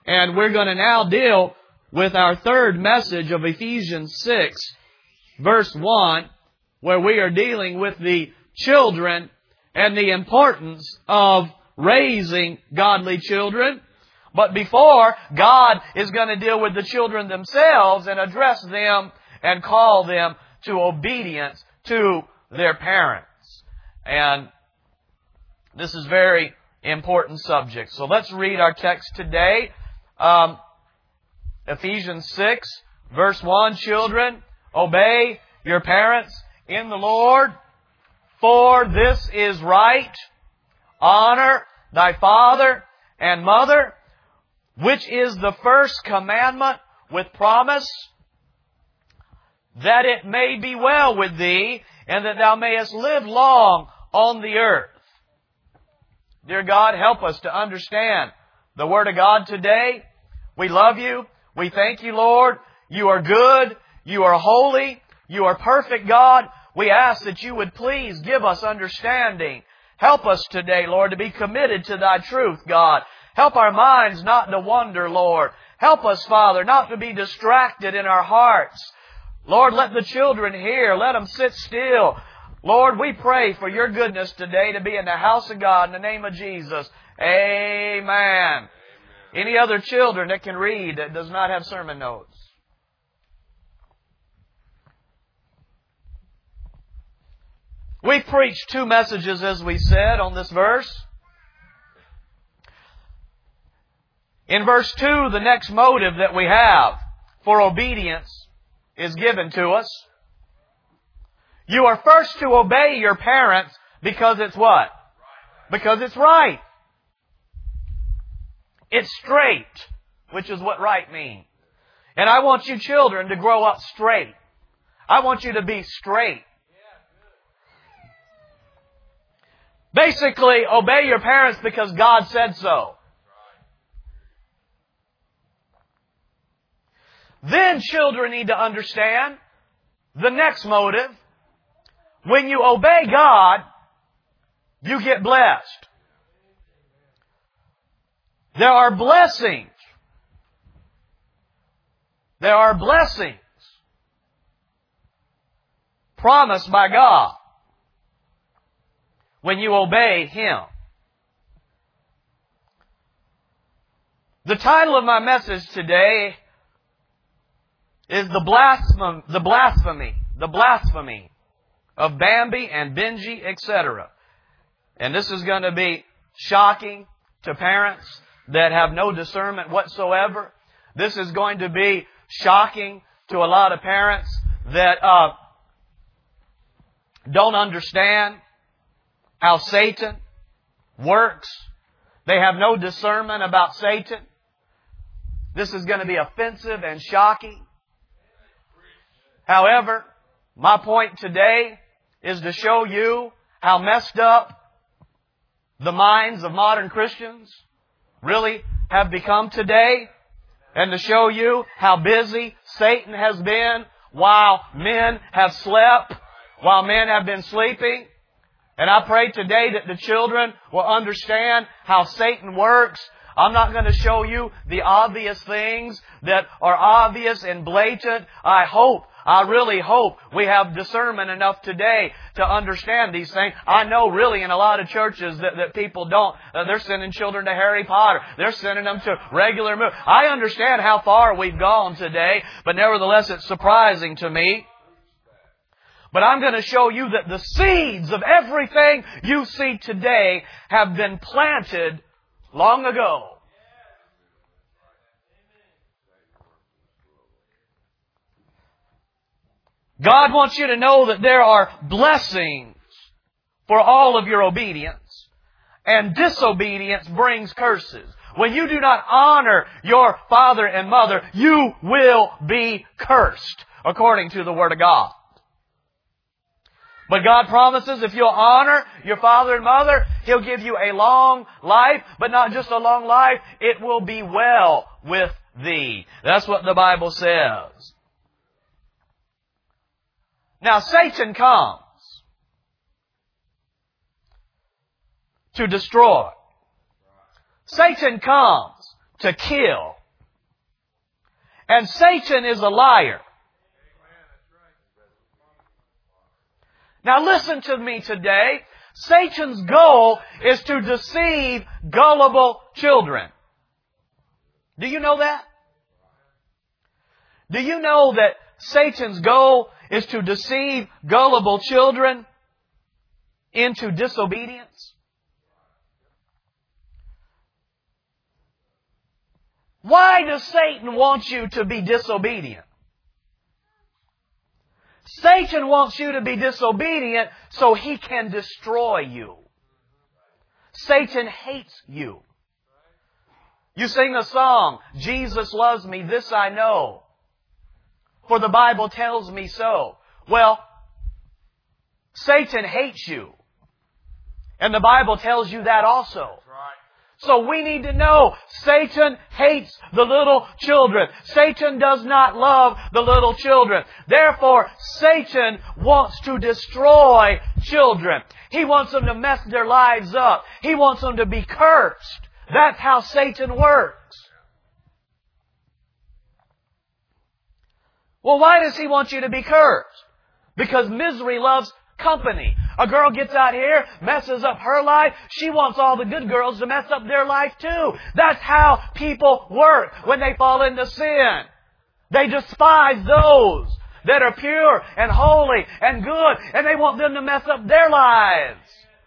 And we're going to now deal with our third message of Ephesians 6, verse 1, where we are dealing with the children and the importance of raising godly children. But before, God is going to deal with the children themselves and address them and call them to obedience to their parents. And this is very important subject. So let's read our text today. Ephesians 6, verse 1, children, obey your parents in the Lord, for this is right. Honor thy father and mother, which is the first commandment with promise, that it may be well with thee, and that thou mayest live long on the earth. Dear God, help us to understand the Word of God today. We love you. We thank you, Lord. You are good. You are holy. You are perfect, God. We ask that you would please give us understanding. Help us today, Lord, to be committed to thy truth, God. Help our minds not to wander, Lord. Help us, Father, not to be distracted in our hearts. Lord, let the children hear. Let them sit still. Lord, we pray for your goodness today to be in the house of God in the name of Jesus. Amen. Any other children that can read that does not have sermon notes? We've preached 2 messages, as we said, on this verse. In verse 2, the next motive that we have for obedience is given to us. You are first to obey your parents because it's what? Because it's right. It's straight, which is what right means. And I want you children to grow up straight. I want you to be straight. Basically, obey your parents because God said so. Then children need to understand the next motive. When you obey God, you get blessed. There are blessings. There are blessings promised by God when you obey Him. The title of my message today is the blasphemy of Bambi and Benji, etc. And this is going to be shocking to parents that have no discernment whatsoever. This is going to be shocking to a lot of parents that don't understand how Satan works. They have no discernment about Satan. This is going to be offensive and shocking. However, my point today is to show you how messed up the minds of modern Christians really have become today, and to show you how busy Satan has been while men have slept, while men have been sleeping. And I pray today that the children will understand how Satan works. I'm not going to show you the obvious things that are obvious and blatant. I really hope we have discernment enough today to understand these things. I know really in a lot of churches that people don't. They're sending children to Harry Potter. They're sending them to regular movies. I understand how far we've gone today, but nevertheless it's surprising to me. But I'm going to show you that the seeds of everything you see today have been planted long ago. God wants you to know that there are blessings for all of your obedience, and disobedience brings curses. When you do not honor your father and mother, you will be cursed, according to the Word of God. But God promises if you'll honor your father and mother, He'll give you a long life, but not just a long life, it will be well with thee. That's what the Bible says. Now Satan comes to destroy. Satan comes to kill. And Satan is a liar. Now listen to me today. Satan's goal is to deceive gullible children. Do you know that? Do you know that Satan's goal is to deceive gullible children into disobedience? Why does Satan want you to be disobedient? Satan wants you to be disobedient so he can destroy you. Satan hates you. You sing a song, Jesus loves me, this I know, for the Bible tells me so. Well, Satan hates you. And the Bible tells you that also. So we need to know Satan hates the little children. Satan does not love the little children. Therefore, Satan wants to destroy children. He wants them to mess their lives up. He wants them to be cursed. That's how Satan works. Well, why does he want you to be cursed? Because misery loves company. A girl gets out here, messes up her life. She wants all the good girls to mess up their life too. That's how people work when they fall into sin. They despise those that are pure and holy and good, and they want them to mess up their lives.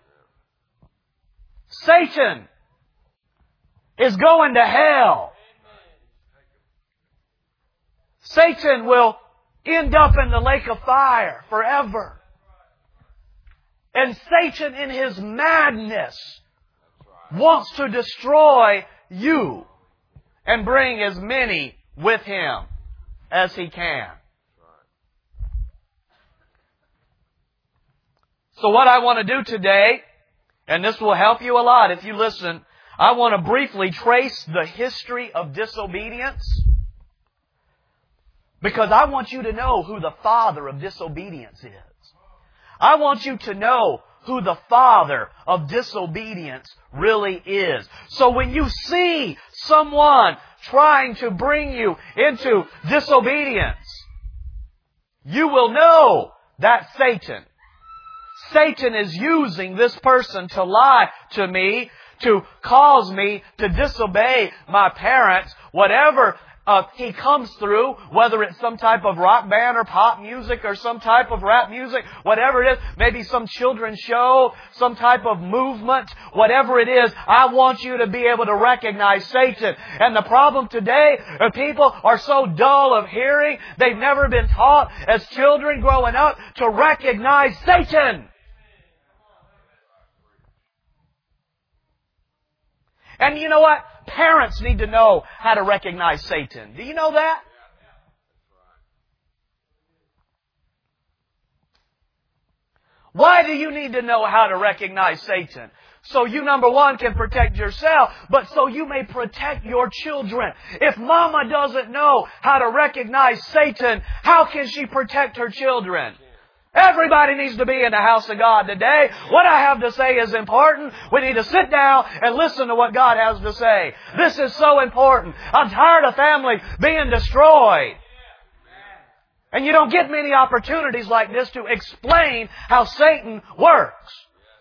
Satan is going to hell. Satan will end up in the lake of fire forever. And Satan, in his madness, wants to destroy you and bring as many with him as he can. So what I want to do today, and this will help you a lot if you listen, I want to briefly trace the history of disobedience, because I want you to know who the father of disobedience is. I want you to know who the father of disobedience really is. So when you see someone trying to bring you into disobedience, you will know that's Satan. Satan is using this person to lie to me, to cause me to disobey my parents, whatever he comes through, whether it's some type of rock band or pop music or some type of rap music, whatever it is, maybe some children's show, some type of movement, whatever it is, I want you to be able to recognize Satan. And the problem today, people are so dull of hearing, they've never been taught as children growing up to recognize Satan. And you know what? Parents need to know how to recognize Satan. Do you know that? Why do you need to know how to recognize Satan? So you, number one, can protect yourself, but so you may protect your children. If mama doesn't know how to recognize Satan, how can she protect her children? Everybody needs to be in the house of God today. What I have to say is important. We need to sit down and listen to what God has to say. This is so important. I'm tired of families being destroyed. And you don't get many opportunities like this to explain how Satan works.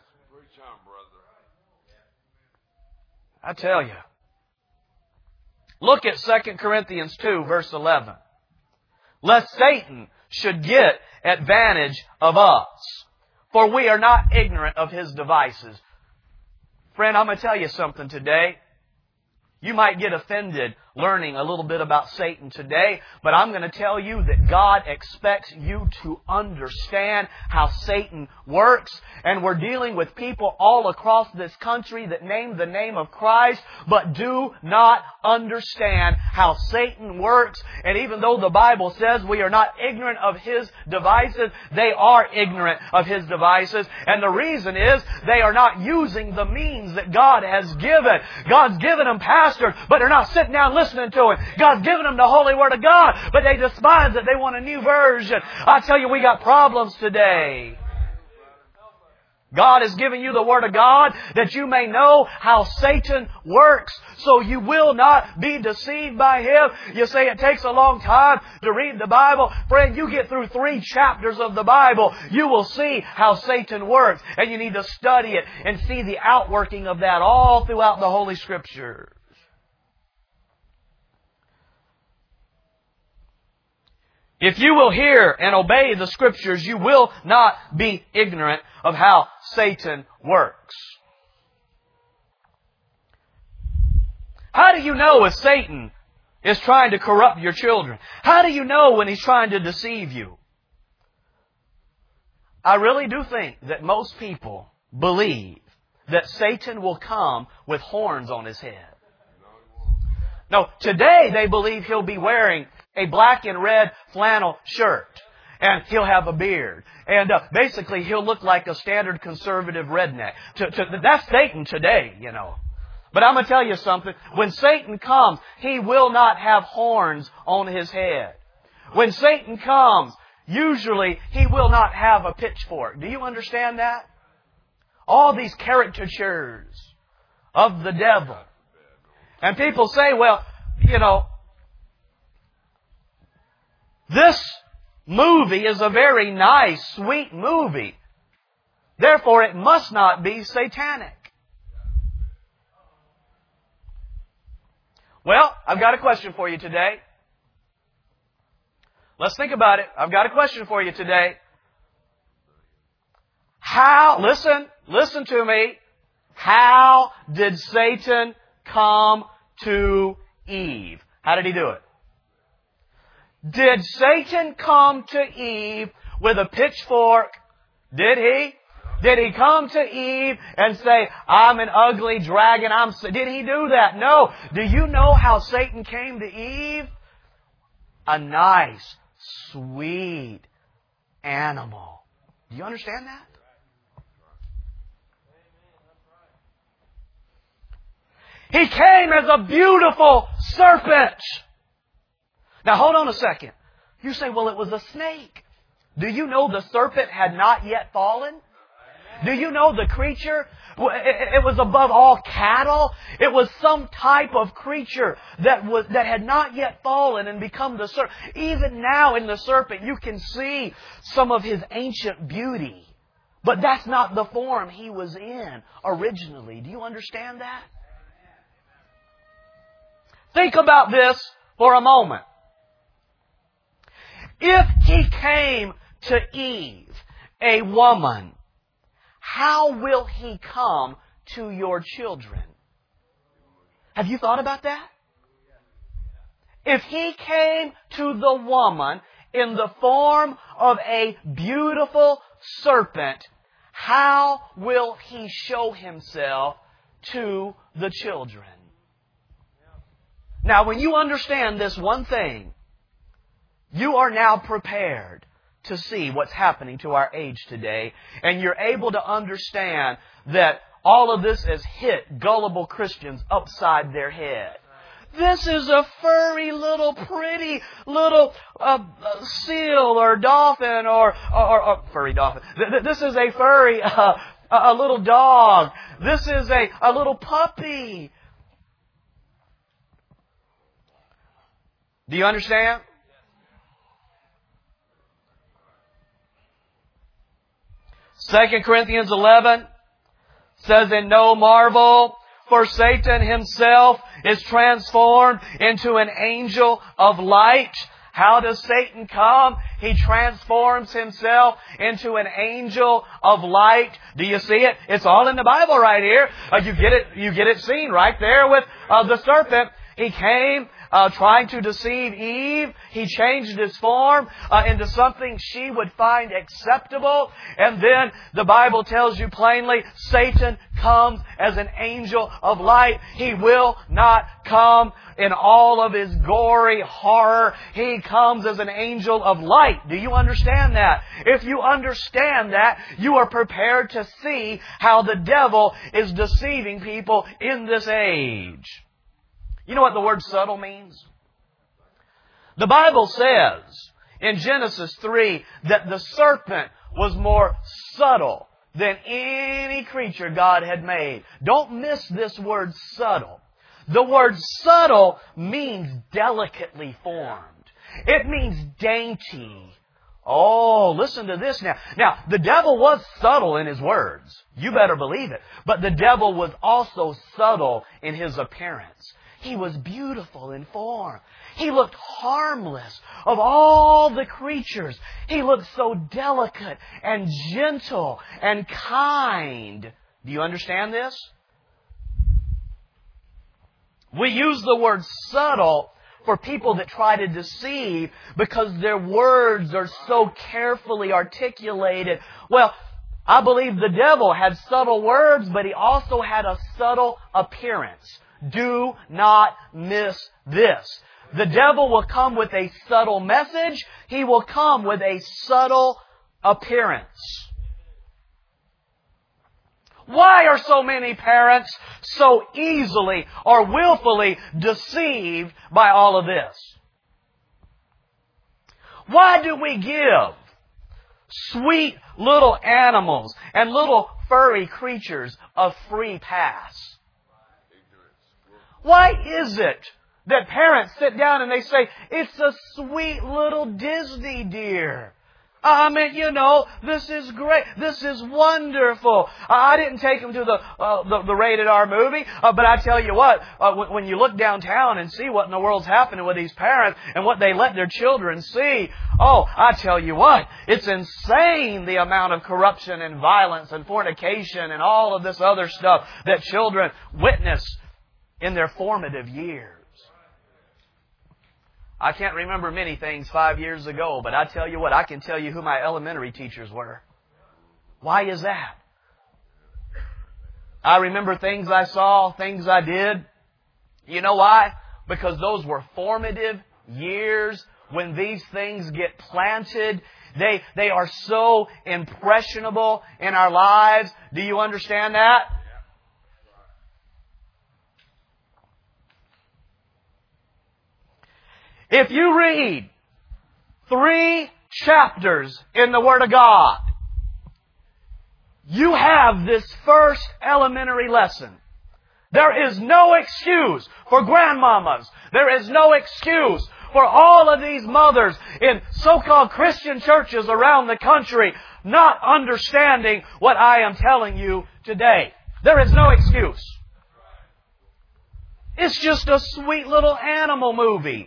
I tell you. Look at 2 Corinthians 2, verse 11. Lest Satan should get advantage of us, for we are not ignorant of his devices. Friend, I'm going to tell you something today. You might get offended learning a little bit about Satan today, but I'm going to tell you that God expects you to understand how Satan works. And we're dealing with people all across this country that name the name of Christ, but do not understand how Satan works. And even though the Bible says we are not ignorant of his devices, they are ignorant of his devices. And the reason is they are not using the means that God has given. God's given them pastors, but they're not sitting down listening to it. God's given them the Holy Word of God, but they despise it. They want a new version. I tell you, we got problems today. God has given you the Word of God that you may know how Satan works, so you will not be deceived by him. You say it takes a long time to read the Bible. Friend, you get through 3 chapters of the Bible, you will see how Satan works. And you need to study it and see the outworking of that all throughout the Holy Scriptures. If you will hear and obey the Scriptures, you will not be ignorant of how Satan works. How do you know if Satan is trying to corrupt your children? How do you know when he's trying to deceive you? I really do think that most people believe that Satan will come with horns on his head. No, today they believe he'll be wearing a black and red flannel shirt. And he'll have a beard. And basically he'll look like a standard conservative redneck. That's Satan today, you know. But I'm going to tell you something. When Satan comes, he will not have horns on his head. When Satan comes, usually he will not have a pitchfork. Do you understand that? All these caricatures of the devil. And people say, well, you know, this movie is a very nice, sweet movie. Therefore, it must not be satanic. Well, I've got a question for you today. Let's think about it. I've got a question for you today. Listen to me. How did Satan come to Eve? How did he do it? Did Satan come to Eve with a pitchfork? Did he? Did he come to Eve and say, I'm an ugly dragon? Did he do that? No. Do you know how Satan came to Eve? A nice, sweet animal. Do you understand that? He came as a beautiful serpent. Now hold on a second. You say, well, it was a snake. Do you know the serpent had not yet fallen? Do you know the creature? It was above all cattle. It was some type of creature that had not yet fallen and become the serpent. Even now in the serpent, you can see some of his ancient beauty. But that's not the form he was in originally. Do you understand that? Think about this for a moment. If he came to Eve, a woman, how will he come to your children? Have you thought about that? If he came to the woman in the form of a beautiful serpent, how will he show himself to the children? Now, when you understand this one thing, you are now prepared to see what's happening to our age today, and you're able to understand that all of this has hit gullible Christians upside their head. This is a furry little pretty little seal or dolphin or furry dolphin. This is a furry a little dog. This is a little puppy. Do you understand? 2 Corinthians 11 says, and no marvel, for Satan himself is transformed into an angel of light. How does Satan come? He transforms himself into an angel of light. Do you see it? It's all in the Bible right here. You get it seen right there with the serpent. He came trying to deceive Eve. He changed his form into something she would find acceptable. And then the Bible tells you plainly, Satan comes as an angel of light. He will not come in all of his gory horror. He comes as an angel of light. Do you understand that? If you understand that, you are prepared to see how the devil is deceiving people in this age. You know what the word subtle means? The Bible says in Genesis 3 that the serpent was more subtle than any creature God had made. Don't miss this word subtle. The word subtle means delicately formed. It means dainty. Oh, listen to this now. Now, the devil was subtle in his words. You better believe it. But the devil was also subtle in his appearance. He was beautiful in form. He looked harmless. Of all the creatures, he looked so delicate and gentle and kind. Do you understand this? We use the word subtle for people that try to deceive because their words are so carefully articulated. Well, I believe the devil had subtle words, but he also had a subtle appearance. Do not miss this. The devil will come with a subtle message. He will come with a subtle appearance. Why are so many parents so easily or willfully deceived by all of this? Why do we give sweet little animals and little furry creatures a free pass? Why is it that parents sit down and they say, it's a sweet little Disney deer? I mean, you know, this is great. This is wonderful. I didn't take them to the rated R movie, but I tell you what, when you look downtown and see what in the world's happening with these parents and what they let their children see, oh, I tell you what, it's insane the amount of corruption and violence and fornication and all of this other stuff that children witness in their formative years. I can't remember many things 5 years ago, but I tell you what, I can tell you who my elementary teachers were. Why is that? I remember things I saw, things I did. You know why? Because those were formative years when these things get planted. They are so impressionable in our lives. Do you understand that? If you read 3 chapters in the Word of God, you have this first elementary lesson. There is no excuse for grandmamas. There is no excuse for all of these mothers in so-called Christian churches around the country not understanding what I am telling you today. There is no excuse. It's just a sweet little animal movie.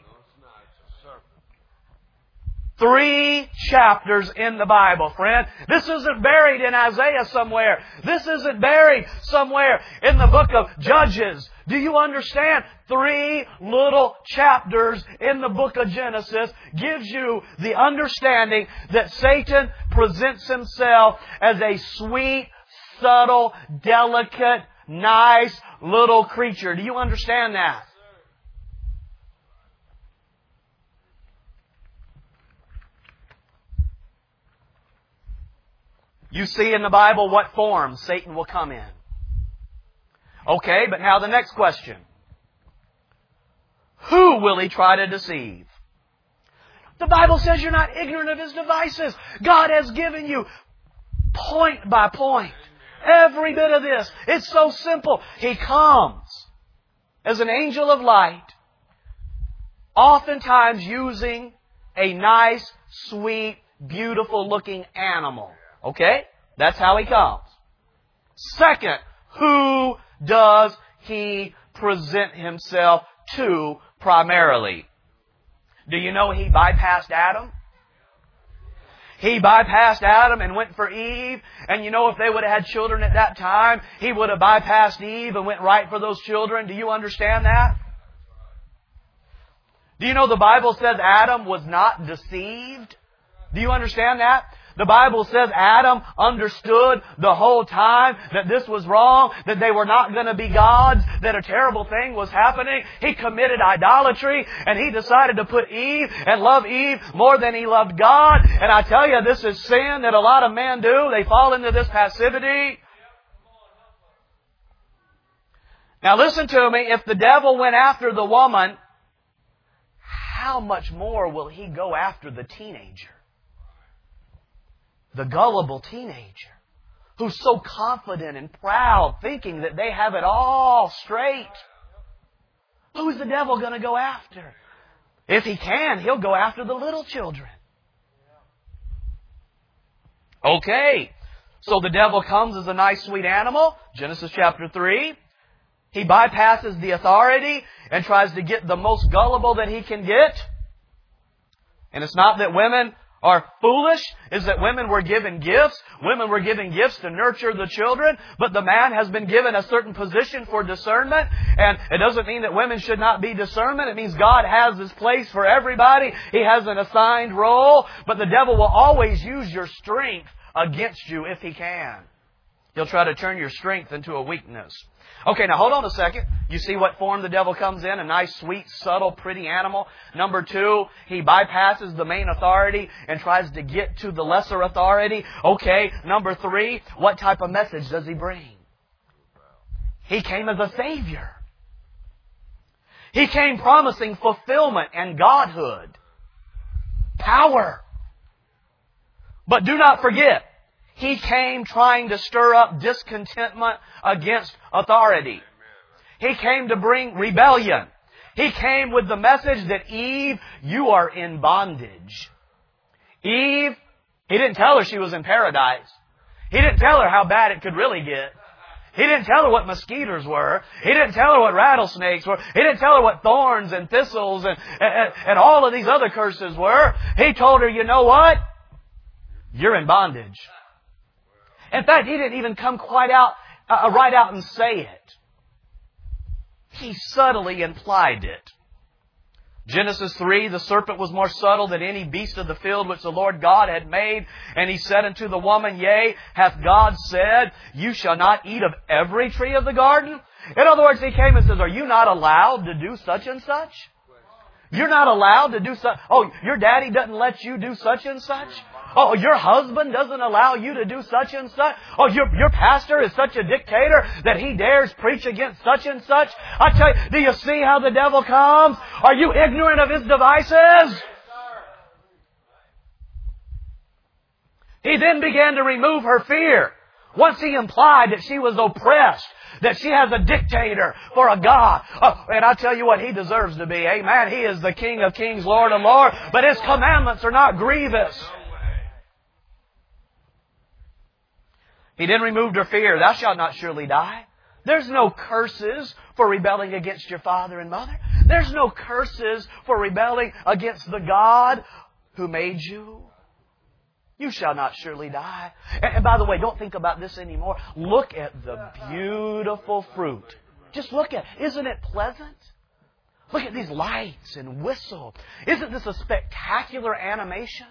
3 chapters in the Bible, friend. This isn't buried in Isaiah somewhere. This isn't buried somewhere in the book of Judges. Do you understand? 3 little chapters in the book of Genesis gives you the understanding that Satan presents himself as a sweet, subtle, delicate, nice little creature. Do you understand that? You see in the Bible what form Satan will come in. Okay, but now the next question. Who will he try to deceive? The Bible says you're not ignorant of his devices. God has given you point by point every bit of this. It's so simple. He comes as an angel of light, oftentimes using a nice, sweet, beautiful looking animal. Okay? That's how he comes. Second, who does he present himself to primarily? Do you know he bypassed Adam? He bypassed Adam and went for Eve. And you know if they would have had children at that time, he would have bypassed Eve and went right for those children. Do you understand that? Do you know the Bible says Adam was not deceived? Do you understand that? The Bible says Adam understood the whole time that this was wrong, that they were not going to be gods, that a terrible thing was happening. He committed idolatry and he decided to put Eve and love Eve more than he loved God. And I tell you, this is sin that a lot of men do. They fall into this passivity. Now listen to me. If the devil went after the woman, how much more will he go after the teenager? The gullible teenager who's so confident and proud, thinking that they have it all straight. Who's the devil going to go after? If he can, he'll go after the little children. Okay, so the devil comes as a nice sweet animal, Genesis chapter 3. He bypasses the authority and tries to get the most gullible that he can get. And it's not that women are foolish, is that women were given gifts. Women were given gifts to nurture the children, but the man has been given a certain position for discernment. And it doesn't mean that women should not be discernment. It means God has His place for everybody. He has an assigned role, but the devil will always use your strength against you if he can. He'll try to turn your strength into a weakness. Okay, now hold on a second. You see what form the devil comes in? A nice, sweet, subtle, pretty animal. Number 2, he bypasses the main authority and tries to get to the lesser authority. Okay, number 3, what type of message does he bring? He came as a Savior. He came promising fulfillment and godhood. Power. But do not forget, he came trying to stir up discontentment against authority. He came to bring rebellion. He came with the message that Eve, you are in bondage. Eve, he didn't tell her she was in paradise. He didn't tell her how bad it could really get. He didn't tell her what mosquitoes were. He didn't tell her what rattlesnakes were. He didn't tell her what thorns and thistles and all of these other curses were. He told her, you know what? You're in bondage. In fact, he didn't even come quite out, right out and say it. He subtly implied it. Genesis 3, the serpent was more subtle than any beast of the field which the Lord God had made. And he said unto the woman, Yea, hath God said, You shall not eat of every tree of the garden? In other words, he came and says, Are you not allowed to do such and such? You're not allowed to do such. Oh, your daddy doesn't let you do such and such? Oh, your husband doesn't allow you to do such and such? Oh, your pastor is such a dictator that he dares preach against such and such? I tell you, do you see how the devil comes? Are you ignorant of his devices? He then began to remove her fear. Once he implied that she was oppressed, that she has a dictator for a God. And I tell you what, he deserves to be. Amen. He is the King of kings, Lord of lords. But His commandments are not grievous. He then removed her fear. Thou shalt not surely die. There's no curses for rebelling against your father and mother. There's no curses for rebelling against the God who made you. You shall not surely die. And by the way, don't think about this anymore. Look at the beautiful fruit. Just look at it. Isn't it pleasant? Look at these lights and whistle. Isn't this a spectacular animation?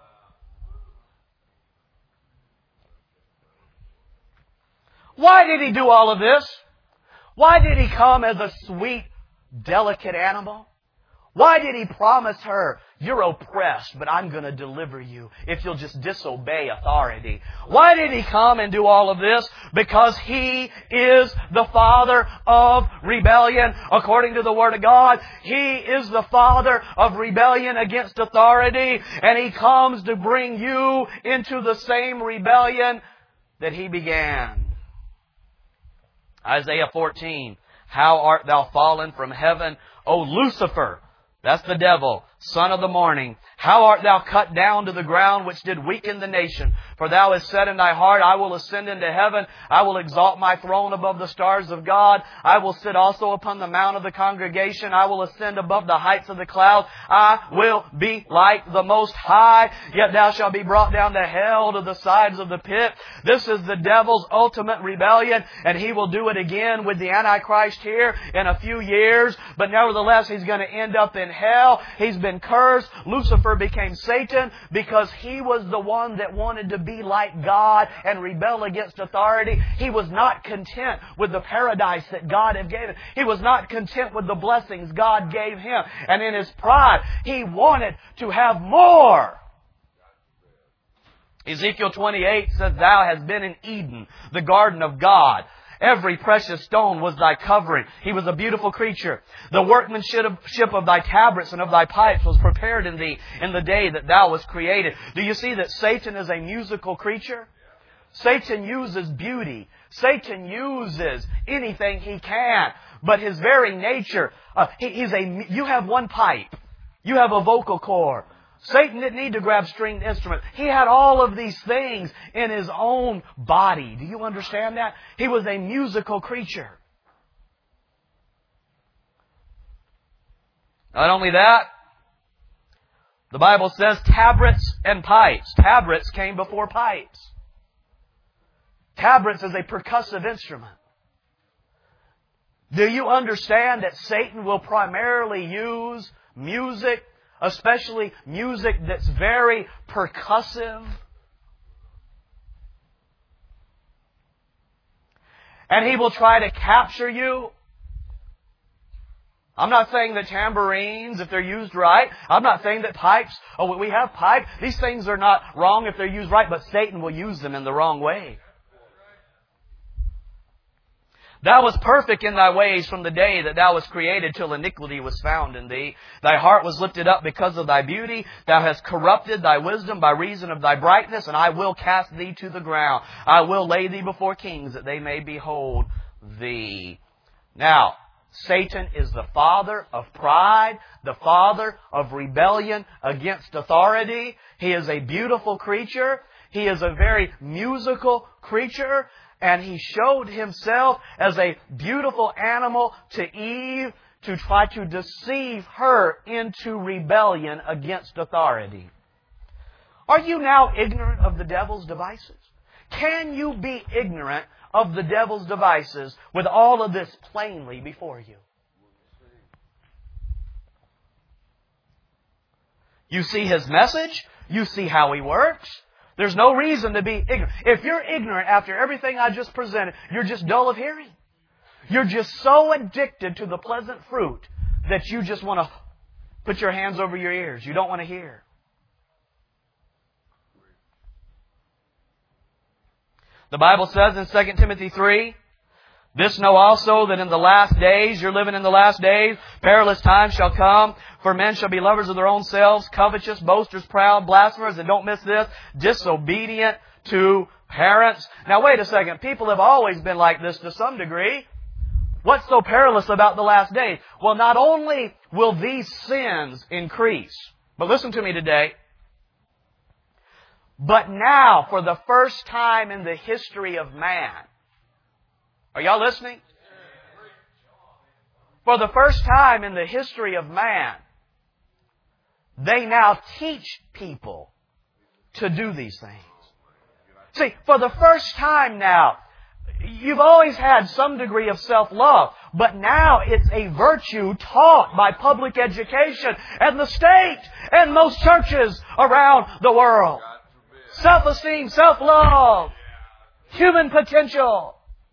Why did he do all of this? Why did he come as a sweet, delicate animal? Why did he promise her, you're oppressed, but I'm going to deliver you if you'll just disobey authority? Why did he come and do all of this? Because he is the father of rebellion. According to the Word of God, he is the father of rebellion against authority. And he comes to bring you into the same rebellion that he began. Isaiah 14, How art thou fallen from heaven, O Lucifer? That's the devil, son of the morning. How art thou cut down to the ground, which did weaken the nation? For thou hast said in thy heart, I will ascend into heaven. I will exalt my throne above the stars of God. I will sit also upon the mount of the congregation. I will ascend above the heights of the clouds. I will be like the Most High. Yet thou shalt be brought down to hell, to the sides of the pit. This is the devil's ultimate rebellion, and he will do it again with the Antichrist here in a few years. But nevertheless, he's going to end up in hell. He's been cursed. Lucifer became Satan because he was the one that wanted to be like God and rebel against authority. He was not content with the paradise that God had given him. He was not content with the blessings God gave him. And in his pride, he wanted to have more. Ezekiel 28 says, Thou hast been in Eden, the garden of God. Every precious stone was thy covering. He was a beautiful creature. The workmanship of thy tabrets and of thy pipes was prepared in thee in the day that thou was created. Do you see that Satan is a musical creature? Satan uses beauty. Satan uses anything he can. But his very nature, you have one pipe. You have a vocal cord. Satan didn't need to grab stringed instruments. He had all of these things in his own body. Do you understand that? He was a musical creature. Not only that, the Bible says tabrets and pipes. Tabrets came before pipes. Tabrets is a percussive instrument. Do you understand that Satan will primarily use music, especially music that's very percussive? And he will try to capture you. I'm not saying that tambourines, if they're used right, I'm not saying that pipes, we have pipes. These things are not wrong if they're used right, but Satan will use them in the wrong way. Thou wast perfect in thy ways from the day that thou wast created till iniquity was found in thee. Thy heart was lifted up because of thy beauty. Thou hast corrupted thy wisdom by reason of thy brightness, and I will cast thee to the ground. I will lay thee before kings that they may behold thee. Now, Satan is the father of pride, the father of rebellion against authority. He is a beautiful creature. He is a very musical creature. And he showed himself as a beautiful animal to Eve to try to deceive her into rebellion against authority. Are you now ignorant of the devil's devices? Can you be ignorant of the devil's devices with all of this plainly before you? You see his message. You see how he works. There's no reason to be ignorant. If you're ignorant after everything I just presented, you're just dull of hearing. You're just so addicted to the pleasant fruit that you just want to put your hands over your ears. You don't want to hear. The Bible says in 2 Timothy 3, this know also that in the last days, you're living in the last days, perilous times shall come. For men shall be lovers of their own selves, covetous, boasters, proud, blasphemers, and don't miss this, disobedient to parents. Now wait a second. People have always been like this to some degree. What's so perilous about the last days? Well, not only will these sins increase, but listen to me today, but now, for the first time in the history of man, are y'all listening? For the first time in the history of man, they now teach people to do these things. See, for the first time now, you've always had some degree of self-love, but now it's a virtue taught by public education and the state and most churches around the world. Self-esteem, self-love, human potential.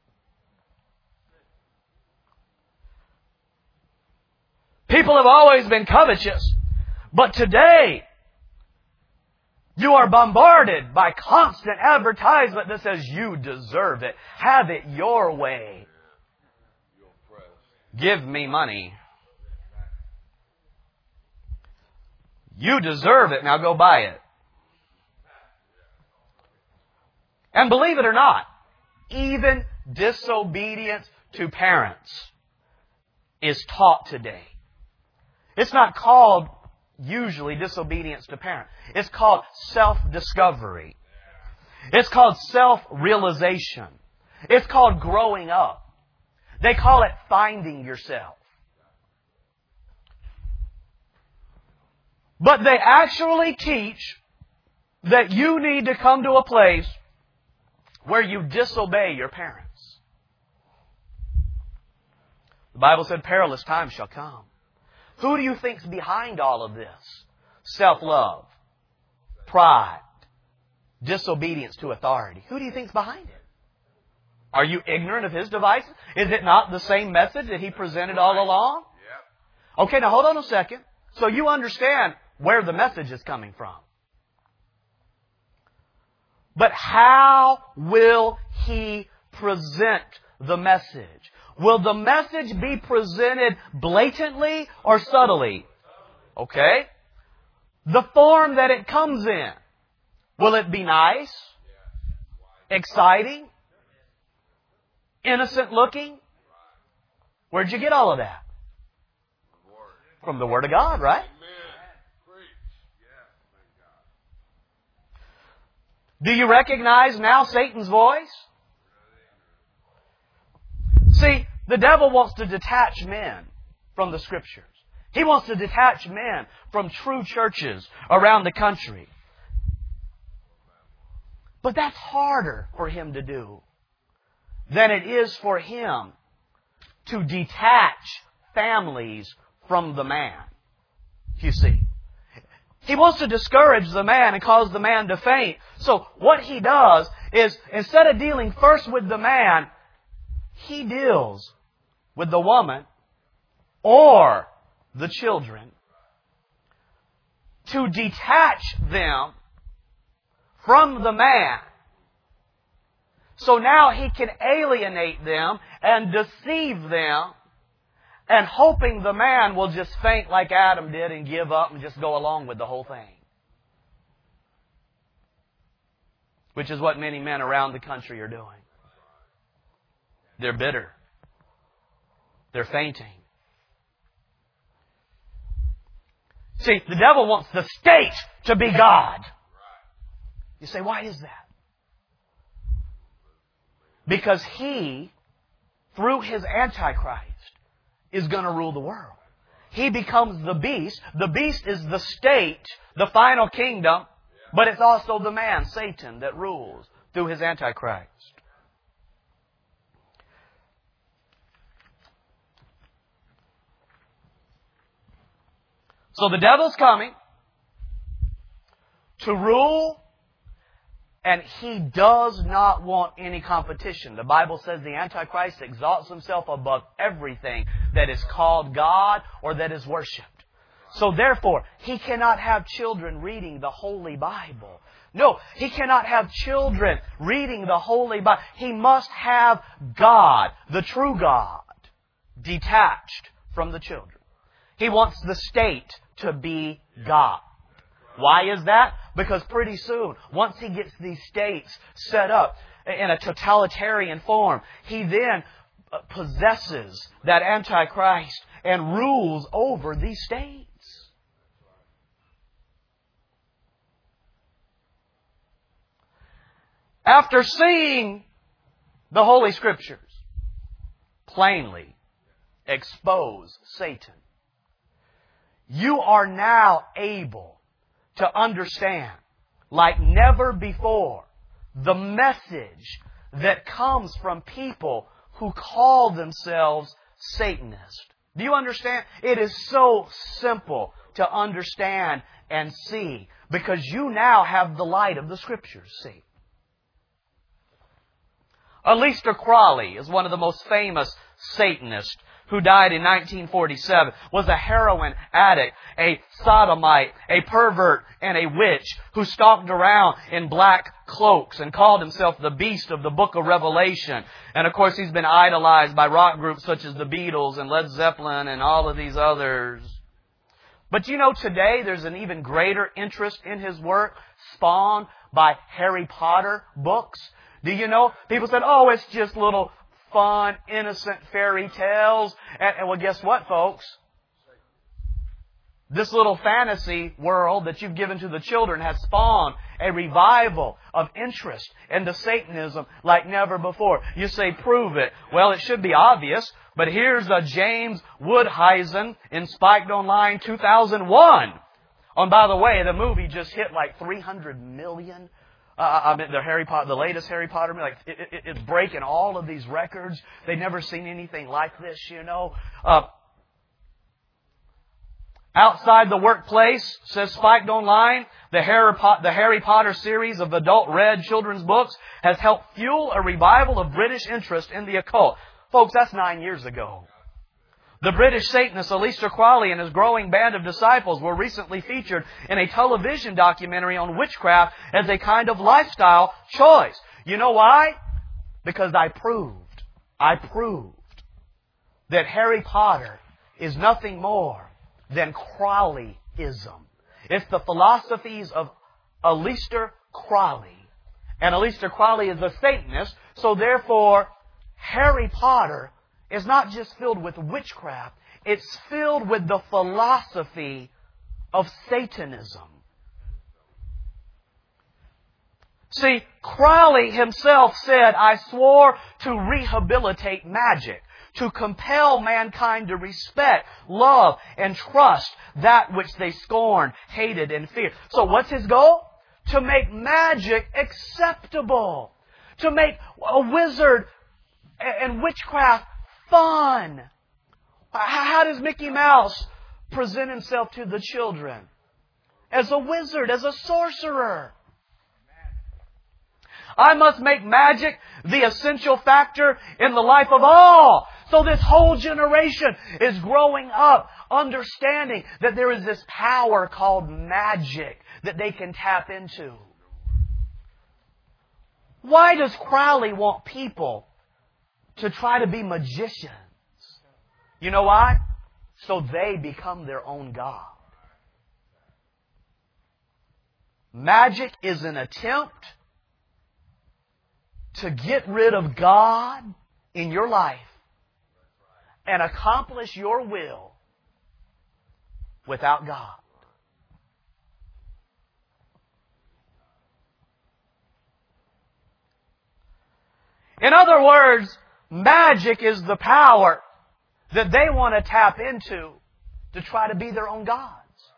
People have always been covetous, but today you are bombarded by constant advertisement that says you deserve it. Have it your way. Give me money. You deserve it. Now go buy it. And believe it or not, even disobedience to parents is taught today. It's not called usually disobedience to parents. It's called self-discovery. It's called self-realization. It's called growing up. They call it finding yourself. But they actually teach that you need to come to a place where you disobey your parents. The Bible said perilous times shall come. Who do you think's behind all of this? Self-love, pride, disobedience to authority. Who do you think's behind it? Are you ignorant of his devices? Is it not the same message that he presented all along? Okay, now hold on a second. So you understand where the message is coming from. But how will he present the message? Will the message be presented blatantly or subtly? Okay. The form that it comes in. Will it be nice? exciting, innocent looking. Where'd you get all of that? From the Word of God, right? Do you recognize now Satan's voice? See, the devil wants to detach men from the Scriptures. He wants to detach men from true churches around the country. But that's harder for him to do than it is for him to detach families from the man. You see. He wants to discourage the man and cause the man to faint. So what he does is, instead of dealing first with the man, he deals with the woman or the children to detach them from the man. So now he can alienate them and deceive them, and hoping the man will just faint like Adam did and give up and just go along with the whole thing. Which is what many men around the country are doing. They're bitter. They're fainting. See, the devil wants the state to be God. You say, why is that? Because he, through his Antichrist, is going to rule the world. He becomes the beast. The beast is the state, the final kingdom, but it's also the man, Satan, that rules through his Antichrist. So the devil's coming to rule, and he does not want any competition. The Bible says the Antichrist exalts himself above everything that is called God or that is worshipped. So therefore, he cannot have children reading the Holy Bible. No, he cannot have children reading the Holy Bible. He must have God, the true God, detached from the children. He wants the state to be God. Why is that? Because pretty soon, once he gets these states set up in a totalitarian form, he then possesses that Antichrist and rules over these states. After seeing the Holy Scriptures plainly expose Satan, you are now able to understand, like never before, the message that comes from people who call themselves Satanists. Do you understand? It is so simple to understand and see, because you now have the light of the Scriptures, see. Aleister Crowley is one of the most famous Satanists who died in 1947, was a heroin addict, a sodomite, a pervert, and a witch who stalked around in black cloaks and called himself the Beast of the Book of Revelation. And of course, he's been idolized by rock groups such as the Beatles and Led Zeppelin and all of these others. But you know, today there's an even greater interest in his work spawned by Harry Potter books. Do you know? People said, oh, it's just little fun, innocent fairy tales. And well, guess what, folks? This little fantasy world that you've given to the children has spawned a revival of interest into Satanism like never before. You say, prove it. Well, it should be obvious, but here's a James Woodheisen in Spiked Online 2001. And by the way, the movie just hit like 300 million. The latest Harry Potter movie, it's breaking all of these records. They've never seen anything like this, you know. Outside the workplace, says Spiked Online, the Harry Potter series of adult read children's books has helped fuel a revival of British interest in the occult. Folks, that's 9 years ago. The British Satanist Aleister Crowley and his growing band of disciples were recently featured in a television documentary on witchcraft as a kind of lifestyle choice. You know why? Because I proved that Harry Potter is nothing more than Crowleyism. It's the philosophies of Aleister Crowley. And Aleister Crowley is a Satanist, so therefore Harry Potter is not just filled with witchcraft, it's filled with the philosophy of Satanism. See, Crowley himself said, I swore to rehabilitate magic, to compel mankind to respect, love, and trust that which they scorned, hated, and feared. So what's his goal? To make magic acceptable. To make a wizard and witchcraft fun. How does Mickey Mouse present himself to the children? As a wizard, as a sorcerer. I must make magic the essential factor in the life of all. So this whole generation is growing up understanding that there is this power called magic that they can tap into. Why does Crowley want people to try to be magicians? You know why? So they become their own God. Magic is an attempt to get rid of God in your life and accomplish your will without God. In other words, magic is the power that they want to tap into to try to be their own gods.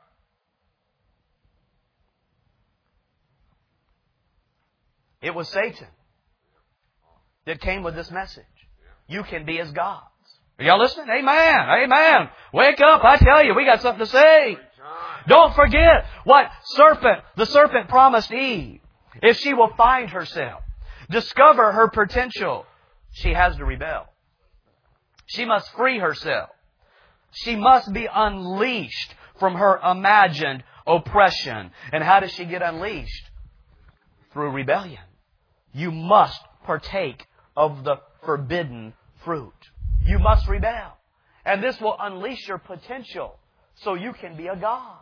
It was Satan that came with this message. You can be as gods. Are y'all listening? Amen. Amen. Wake up. I tell you, we got something to say. Don't forget what the serpent promised Eve. If she will find herself, discover her potential, she has to rebel. She must free herself. She must be unleashed from her imagined oppression. And how does she get unleashed? Through rebellion. You must partake of the forbidden fruit. You must rebel. And this will unleash your potential so you can be a God.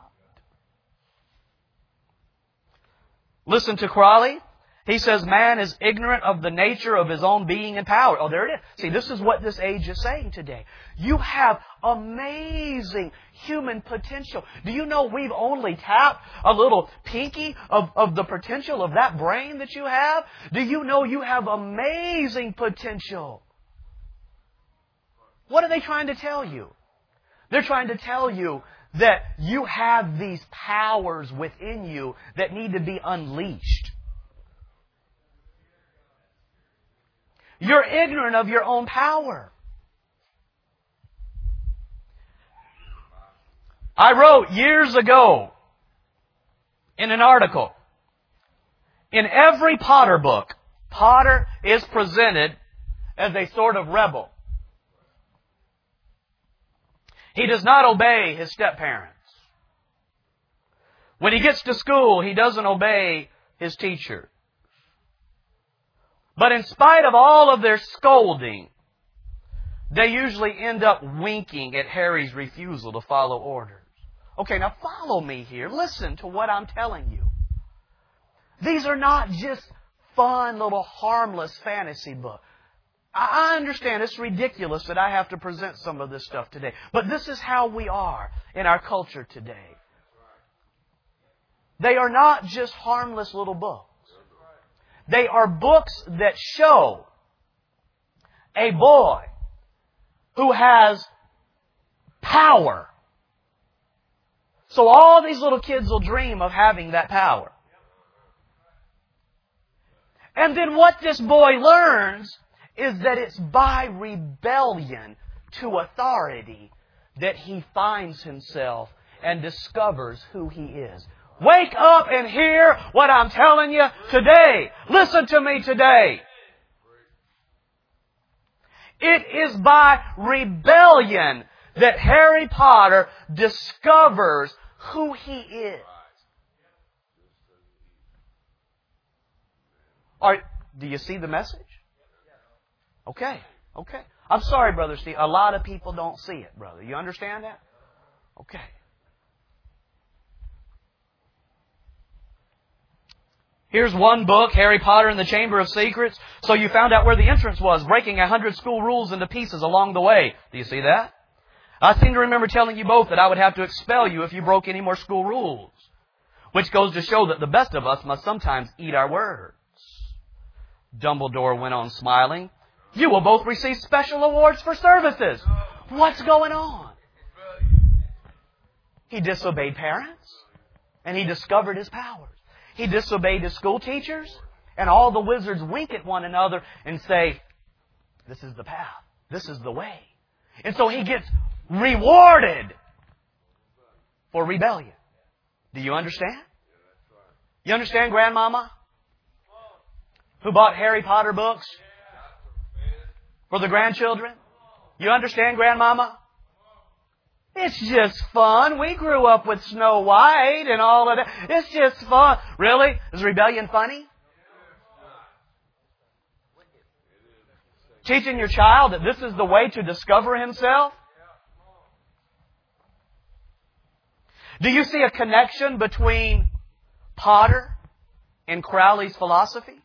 Listen to Crowley. He says man is ignorant of the nature of his own being and power. Oh, there it is. See, this is what this age is saying today. You have amazing human potential. Do you know we've only tapped a little pinky of the potential of that brain that you have? Do you know you have amazing potential? What are they trying to tell you? They're trying to tell you that you have these powers within you that need to be unleashed. You're ignorant of your own power. I wrote years ago in an article, in every Potter book, Potter is presented as a sort of rebel. He does not obey his step-parents. When he gets to school, he doesn't obey his teacher. But in spite of all of their scolding, they usually end up winking at Harry's refusal to follow orders. Okay, now follow me here. Listen to what I'm telling you. These are not just fun little harmless fantasy books. I understand it's ridiculous that I have to present some of this stuff today. But this is how we are in our culture today. They are not just harmless little books. They are books that show a boy who has power. So all these little kids will dream of having that power. And then what this boy learns is that it's by rebellion to authority that he finds himself and discovers who he is. Wake up and hear what I'm telling you today. Listen to me today. It is by rebellion that Harry Potter discovers who he is. Do you see the message? Okay. I'm sorry, Brother Steve. A lot of people don't see it, brother. You understand that? Okay. Here's one book, Harry Potter and the Chamber of Secrets. So you found out where the entrance was, breaking 100 school rules into pieces along the way. Do you see that? I seem to remember telling you both that I would have to expel you if you broke any more school rules. Which goes to show that the best of us must sometimes eat our words. Dumbledore went on smiling. You will both receive special awards for services. What's going on? He disobeyed parents, and he discovered his powers. He disobeyed his school teachers, and all the wizards wink at one another and say, this is the path. This is the way. And so he gets rewarded for rebellion. Do you understand? You understand, Grandmama? Who bought Harry Potter books for the grandchildren? You understand, Grandmama? It's just fun. We grew up with Snow White and all of that. It's just fun. Really? Is rebellion funny? Teaching your child that this is the way to discover himself? Do you see a connection between Potter and Crowley's philosophy?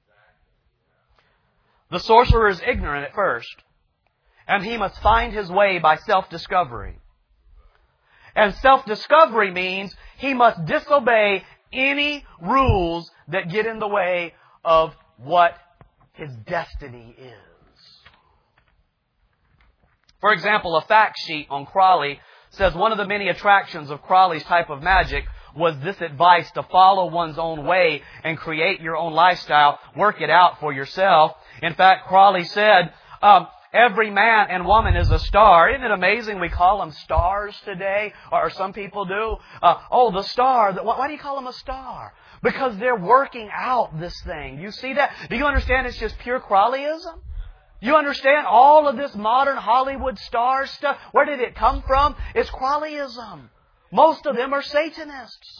The sorcerer is ignorant at first, and he must find his way by self-discovery. And self-discovery means he must disobey any rules that get in the way of what his destiny is. For example, a fact sheet on Crowley says one of the many attractions of Crowley's type of magic was this advice to follow one's own way and create your own lifestyle, work it out for yourself. In fact, Crowley said, every man and woman is a star. Isn't it amazing we call them stars today? Or some people do. The star. Why do you call them a star? Because they're working out this thing. You see that? Do you understand it's just pure Crowleyism? You understand all of this modern Hollywood star stuff? Where did it come from? It's Crowleyism. Most of them are Satanists.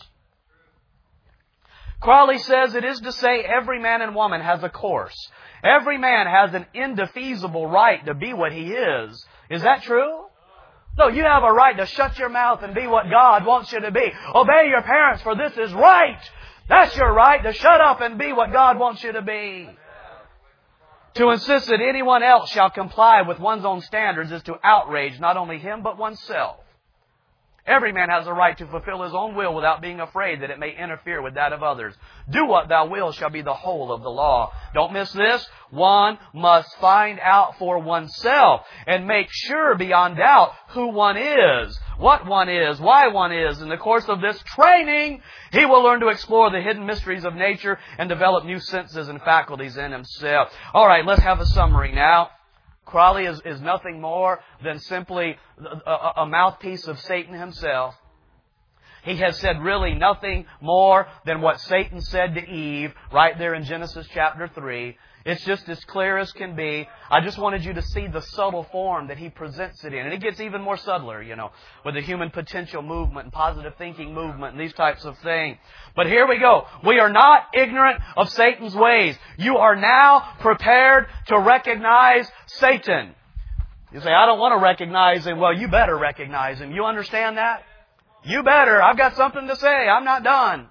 Crowley says it is to say every man and woman has a course. Every man has an indefeasible right to be what he is. Is that true? No, you have a right to shut your mouth and be what God wants you to be. Obey your parents, for this is right. That's your right, to shut up and be what God wants you to be. To insist that anyone else shall comply with one's own standards is to outrage not only him but oneself. Every man has a right to fulfill his own will without being afraid that it may interfere with that of others. Do what thou wilt shall be the whole of the law. Don't miss this. One must find out for oneself and make sure beyond doubt who one is, what one is, why one is. In the course of this training, he will learn to explore the hidden mysteries of nature and develop new senses and faculties in himself. All right, let's have a summary now. Crowley is nothing more than simply a mouthpiece of Satan himself. He has said really nothing more than what Satan said to Eve right there in Genesis chapter 3. It's just as clear as can be. I just wanted you to see the subtle form that he presents it in. And it gets even more subtler, with the human potential movement and positive thinking movement and these types of things. But here we go. We are not ignorant of Satan's ways. You are now prepared to recognize Satan. You say, I don't want to recognize him. Well, you better recognize him. You understand that? You better. I've got something to say. I'm not done.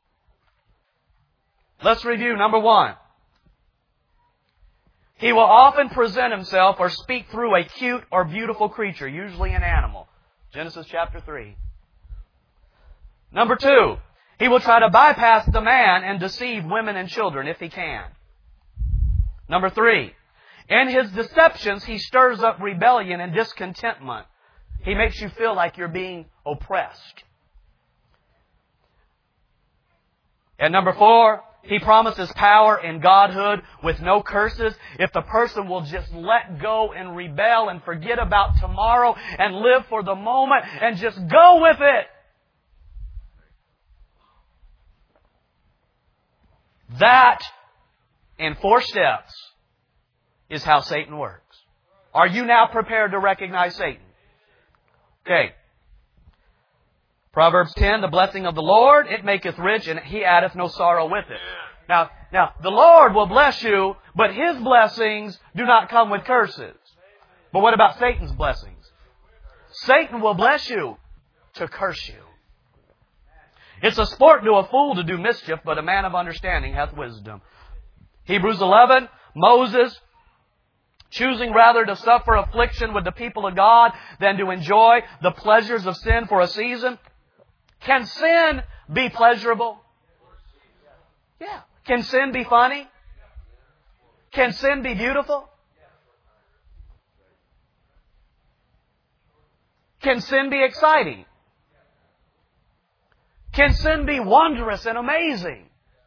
Let's review. Number one. He will often present himself or speak through a cute or beautiful creature, usually an animal. Genesis chapter 3. Number two, he will try to bypass the man and deceive women and children if he can. Number three, in his deceptions, he stirs up rebellion and discontentment. He makes you feel like you're being oppressed. And number four, he promises power and godhood with no curses if the person will just let go and rebel and forget about tomorrow and live for the moment and just go with it. That, in 4 steps, is how Satan works. Are you now prepared to recognize Satan? Okay. Proverbs 10, the blessing of the Lord, it maketh rich, and He addeth no sorrow with it. Now, the Lord will bless you, but His blessings do not come with curses. But what about Satan's blessings? Satan will bless you to curse you. It's a sport to a fool to do mischief, but a man of understanding hath wisdom. Hebrews 11, Moses, choosing rather to suffer affliction with the people of God than to enjoy the pleasures of sin for a season. Can sin be pleasurable? Yeah. Can sin be funny? Can sin be beautiful? Can sin be exciting? Can sin be wondrous and amazing?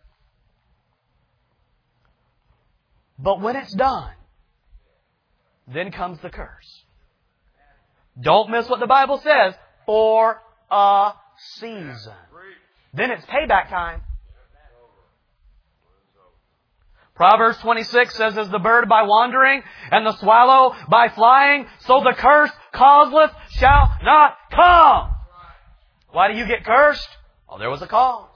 But when it's done, then comes the curse. Don't miss what the Bible says. For a season. Then it's payback time. Proverbs 26 says, as the bird by wandering and the swallow by flying, so the curse causeless shall not come. Why do you get cursed? Oh, there was a cause.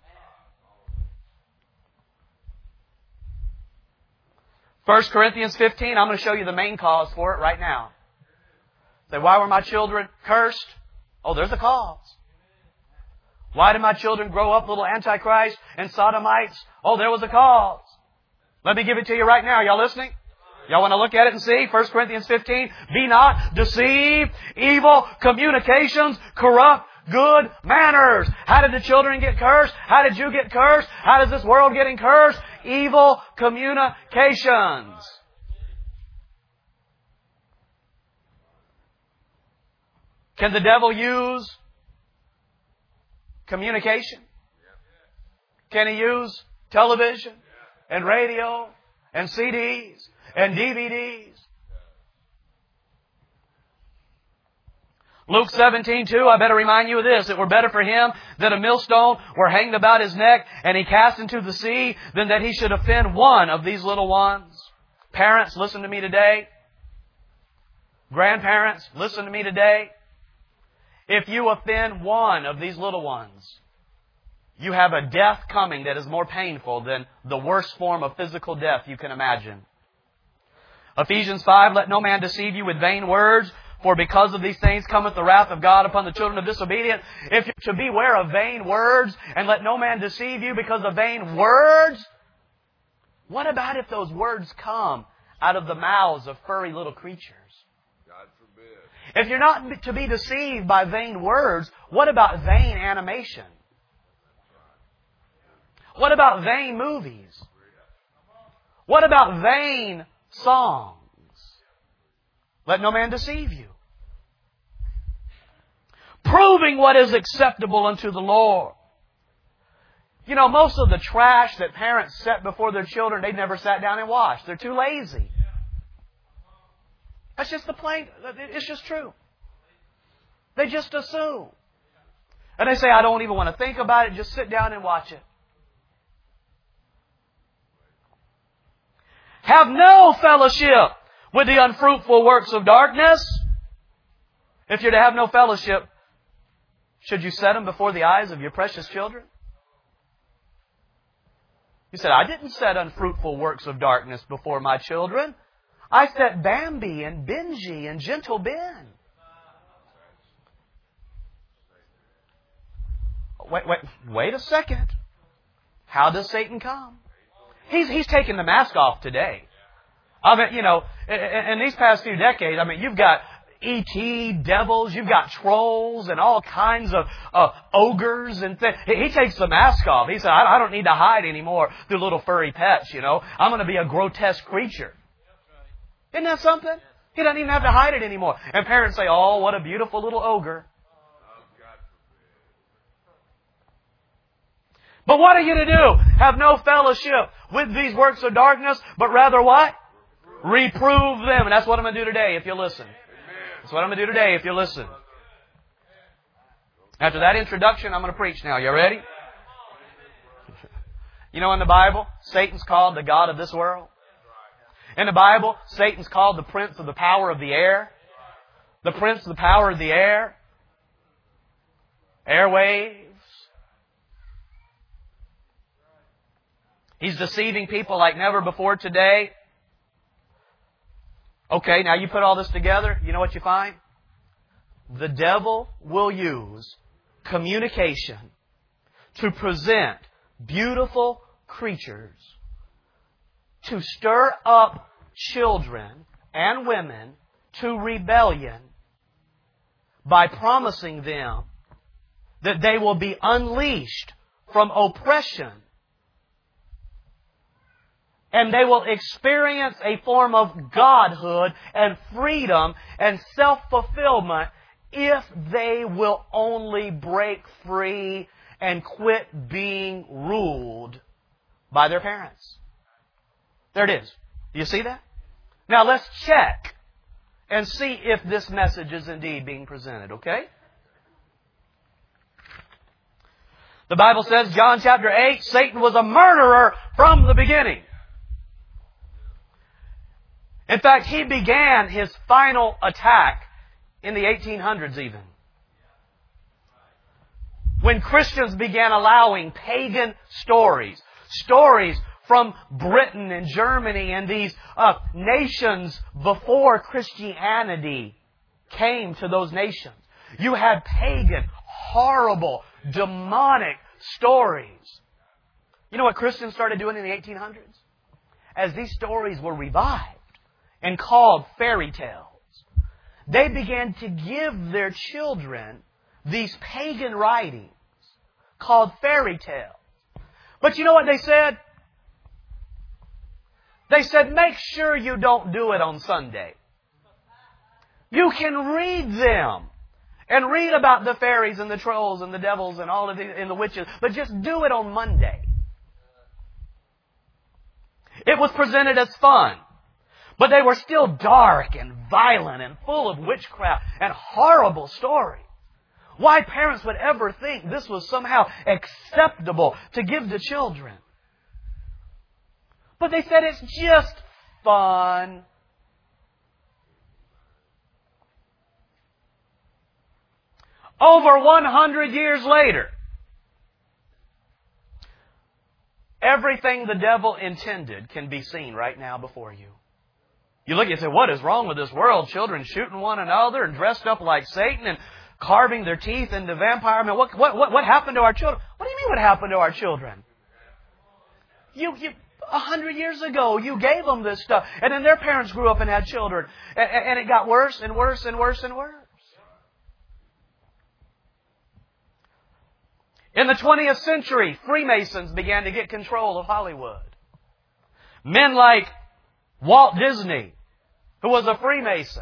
1 Corinthians 15, I'm going to show you the main cause for it right now. Say, why were my children cursed? Oh, there's a cause. Why did my children grow up little antichrists and sodomites? Oh, there was a cause. Let me give it to you right now. Y'all listening? Y'all want to look at it and see? 1 Corinthians 15, be not deceived. Evil communications corrupt good manners. How did the children get cursed? How did you get cursed? How is this world getting cursed? Evil communications. Can the devil use communication? Can he use television and radio and CDs and DVDs? Luke 17:2, I better remind you of this. It were better for him that a millstone were hanged about his neck and he cast into the sea than that he should offend one of these little ones. Parents, listen to me today. Grandparents, listen to me today. If you offend one of these little ones, you have a death coming that is more painful than the worst form of physical death you can imagine. Ephesians 5, let no man deceive you with vain words, for because of these things cometh the wrath of God upon the children of disobedience. If you to beware of vain words, and let no man deceive you because of vain words, what about if those words come out of the mouths of furry little creatures? God forbid. If you're not to be deceived by vain words, what about vain animation? What about vain movies? What about vain songs? Let no man deceive you. Proving what is acceptable unto the Lord. You know, most of the trash that parents set before their children, they've never sat down and washed. They're too lazy. That's just the plain, it's just true. They just assume. And they say, I don't even want to think about it, just sit down and watch it. Have no fellowship with the unfruitful works of darkness. If you're to have no fellowship, should you set them before the eyes of your precious children? You said, I didn't set unfruitful works of darkness before my children. I set Bambi and Benji and Gentle Ben. Wait a second. How does Satan come? He's taken the mask off today. I mean, you know, in these past few decades, I mean, you've got E.T., devils, you've got trolls and all kinds of ogres and things. He takes the mask off. He said, I don't need to hide anymore through little furry pets, you know. I'm going to be a grotesque creature. Isn't that something? He doesn't even have to hide it anymore. And parents say, oh, what a beautiful little ogre. But what are you to do? Have no fellowship with these works of darkness, but rather what? Reprove them. And that's what I'm going to do today if you listen. That's what I'm going to do today if you listen. After that introduction, I'm going to preach now. You ready? You know, in the Bible, Satan's called the God of this world. In the Bible, Satan's called the prince of the power of the air. The prince of the power of the air. Airwaves. He's deceiving people like never before today. Okay, now you put all this together, you know what you find? The devil will use communication to present beautiful creatures to stir up children and women to rebellion by promising them that they will be unleashed from oppression and they will experience a form of godhood and freedom and self-fulfillment if they will only break free and quit being ruled by their parents. There it is. Do you see that? Now let's check and see if this message is indeed being presented, okay? The Bible says, John chapter 8, Satan was a murderer from the beginning. In fact, he began his final attack in the 1800s even, when Christians began allowing pagan stories from Britain and Germany and these nations before Christianity came to those nations. You had pagan, horrible, demonic stories. You know what Christians started doing in the 1800s? As these stories were revived and called fairy tales, they began to give their children these pagan writings called fairy tales. But you know what they said? They said, make sure you don't do it on Sunday. You can read them and read about the fairies and the trolls and the devils and all of and the witches, but just do it on Monday. It was presented as fun, but they were still dark and violent and full of witchcraft and horrible stories. Why parents would ever think this was somehow acceptable to give to children. But they said it's just fun. Over 100 years later, everything the devil intended can be seen right now before you. You look and say, what is wrong with this world? Children shooting one another and dressed up like Satan and carving their teeth into vampire men. What happened to our children? What do you mean what happened to our children? 100 years ago, you gave them this stuff. And then their parents grew up and had children. And it got worse and worse and worse and worse. In the 20th century, Freemasons began to get control of Hollywood. Men like Walt Disney, who was a Freemason,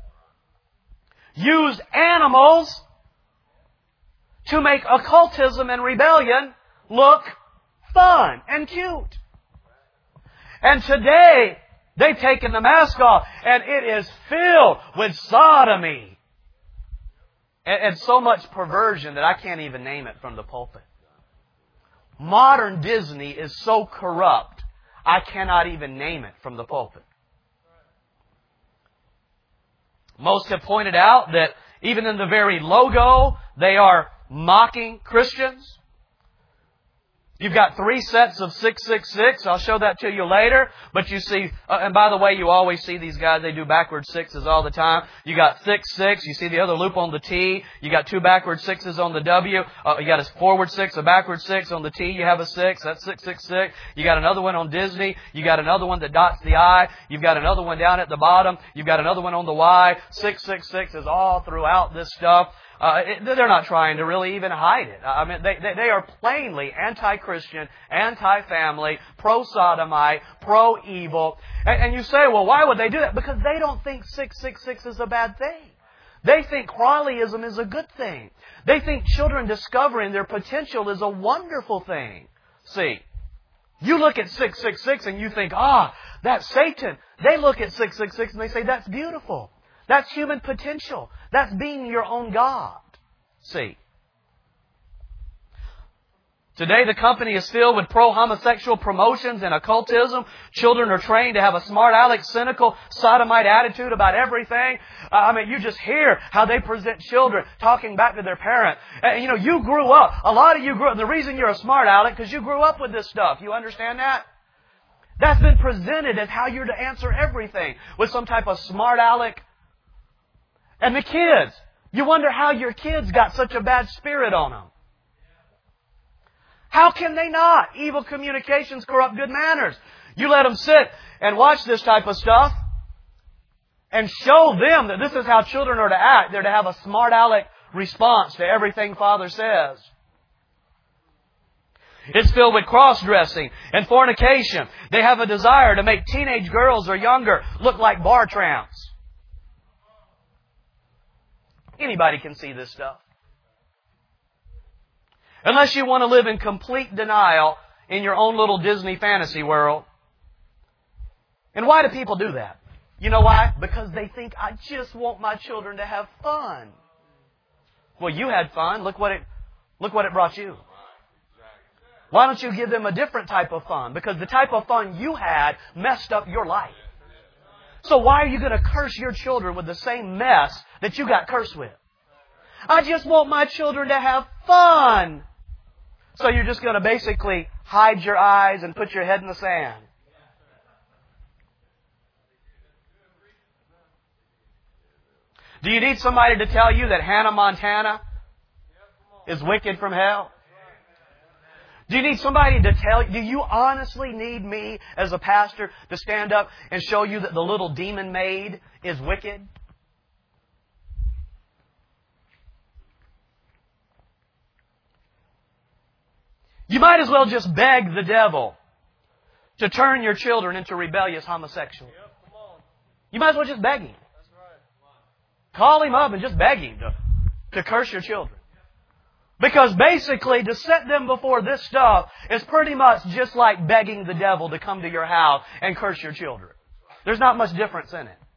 used animals to make occultism and rebellion look fun and cute. And today, they've taken the mask off, and it is filled with sodomy. And so much perversion that I can't even name it from the pulpit. Modern Disney is so corrupt, I cannot even name it from the pulpit. Most have pointed out that even in the very logo, they are mocking Christians. You've got 3 sets of 666. I'll show that to you later. But you see, and by the way, you always see these guys, they do backward 6s all the time. You got 666. You see the other loop on the T. You got 2 backward 6s on the W. You got a forward 6, a backward 6. On the T, you have a 6. That's 666. You got another one on Disney. You got another one that dots the I. You've got another one down at the bottom. You've got another one on the Y. 666 is all throughout this stuff. They're not trying to really even hide it. I mean, they are plainly anti-Christian, anti-family, pro-sodomite, pro-evil. And you say, well, why would they do that? Because they don't think 666 is a bad thing. They think Crowleyism is a good thing. They think children discovering their potential is a wonderful thing. See, you look at 666 and you think, that's Satan. They look at 666 and they say, that's beautiful. That's human potential. That's being your own God. See. Today the company is filled with pro-homosexual promotions and occultism. Children are trained to have a smart aleck, cynical, sodomite attitude about everything. You just hear how they present children talking back to their parents. And, you grew up. A lot of you grew up. The reason you're a smart aleck because you grew up with this stuff. You understand that? That's been presented as how you're to answer everything with some type of smart aleck. And the kids, you wonder how your kids got such a bad spirit on them. How can they not? Evil communications corrupt good manners. You let them sit and watch this type of stuff and show them that this is how children are to act. They're to have a smart aleck response to everything Father says. It's filled with cross-dressing and fornication. They have a desire to make teenage girls or younger look like bar tramps. Anybody can see this stuff. Unless you want to live in complete denial in your own little Disney fantasy world. And why do people do that? You know why? Because they think, I just want my children to have fun. Well, you had fun. Look what it brought you. Why don't you give them a different type of fun? Because the type of fun you had messed up your life. So why are you going to curse your children with the same mess that you got cursed with? I just want my children to have fun. So you're just going to basically hide your eyes and put your head in the sand. Do you need somebody to tell you that Hannah Montana is wicked from hell? Do you need somebody to tell you? Do you honestly need me as a pastor to stand up and show you that the little demon maid is wicked? You might as well just beg the devil to turn your children into rebellious homosexuals. You might as well just beg him. Call him up and just beg him to curse your children. Because basically, to set them before this stuff is pretty much just like begging the devil to come to your house and curse your children. There's not much difference in it.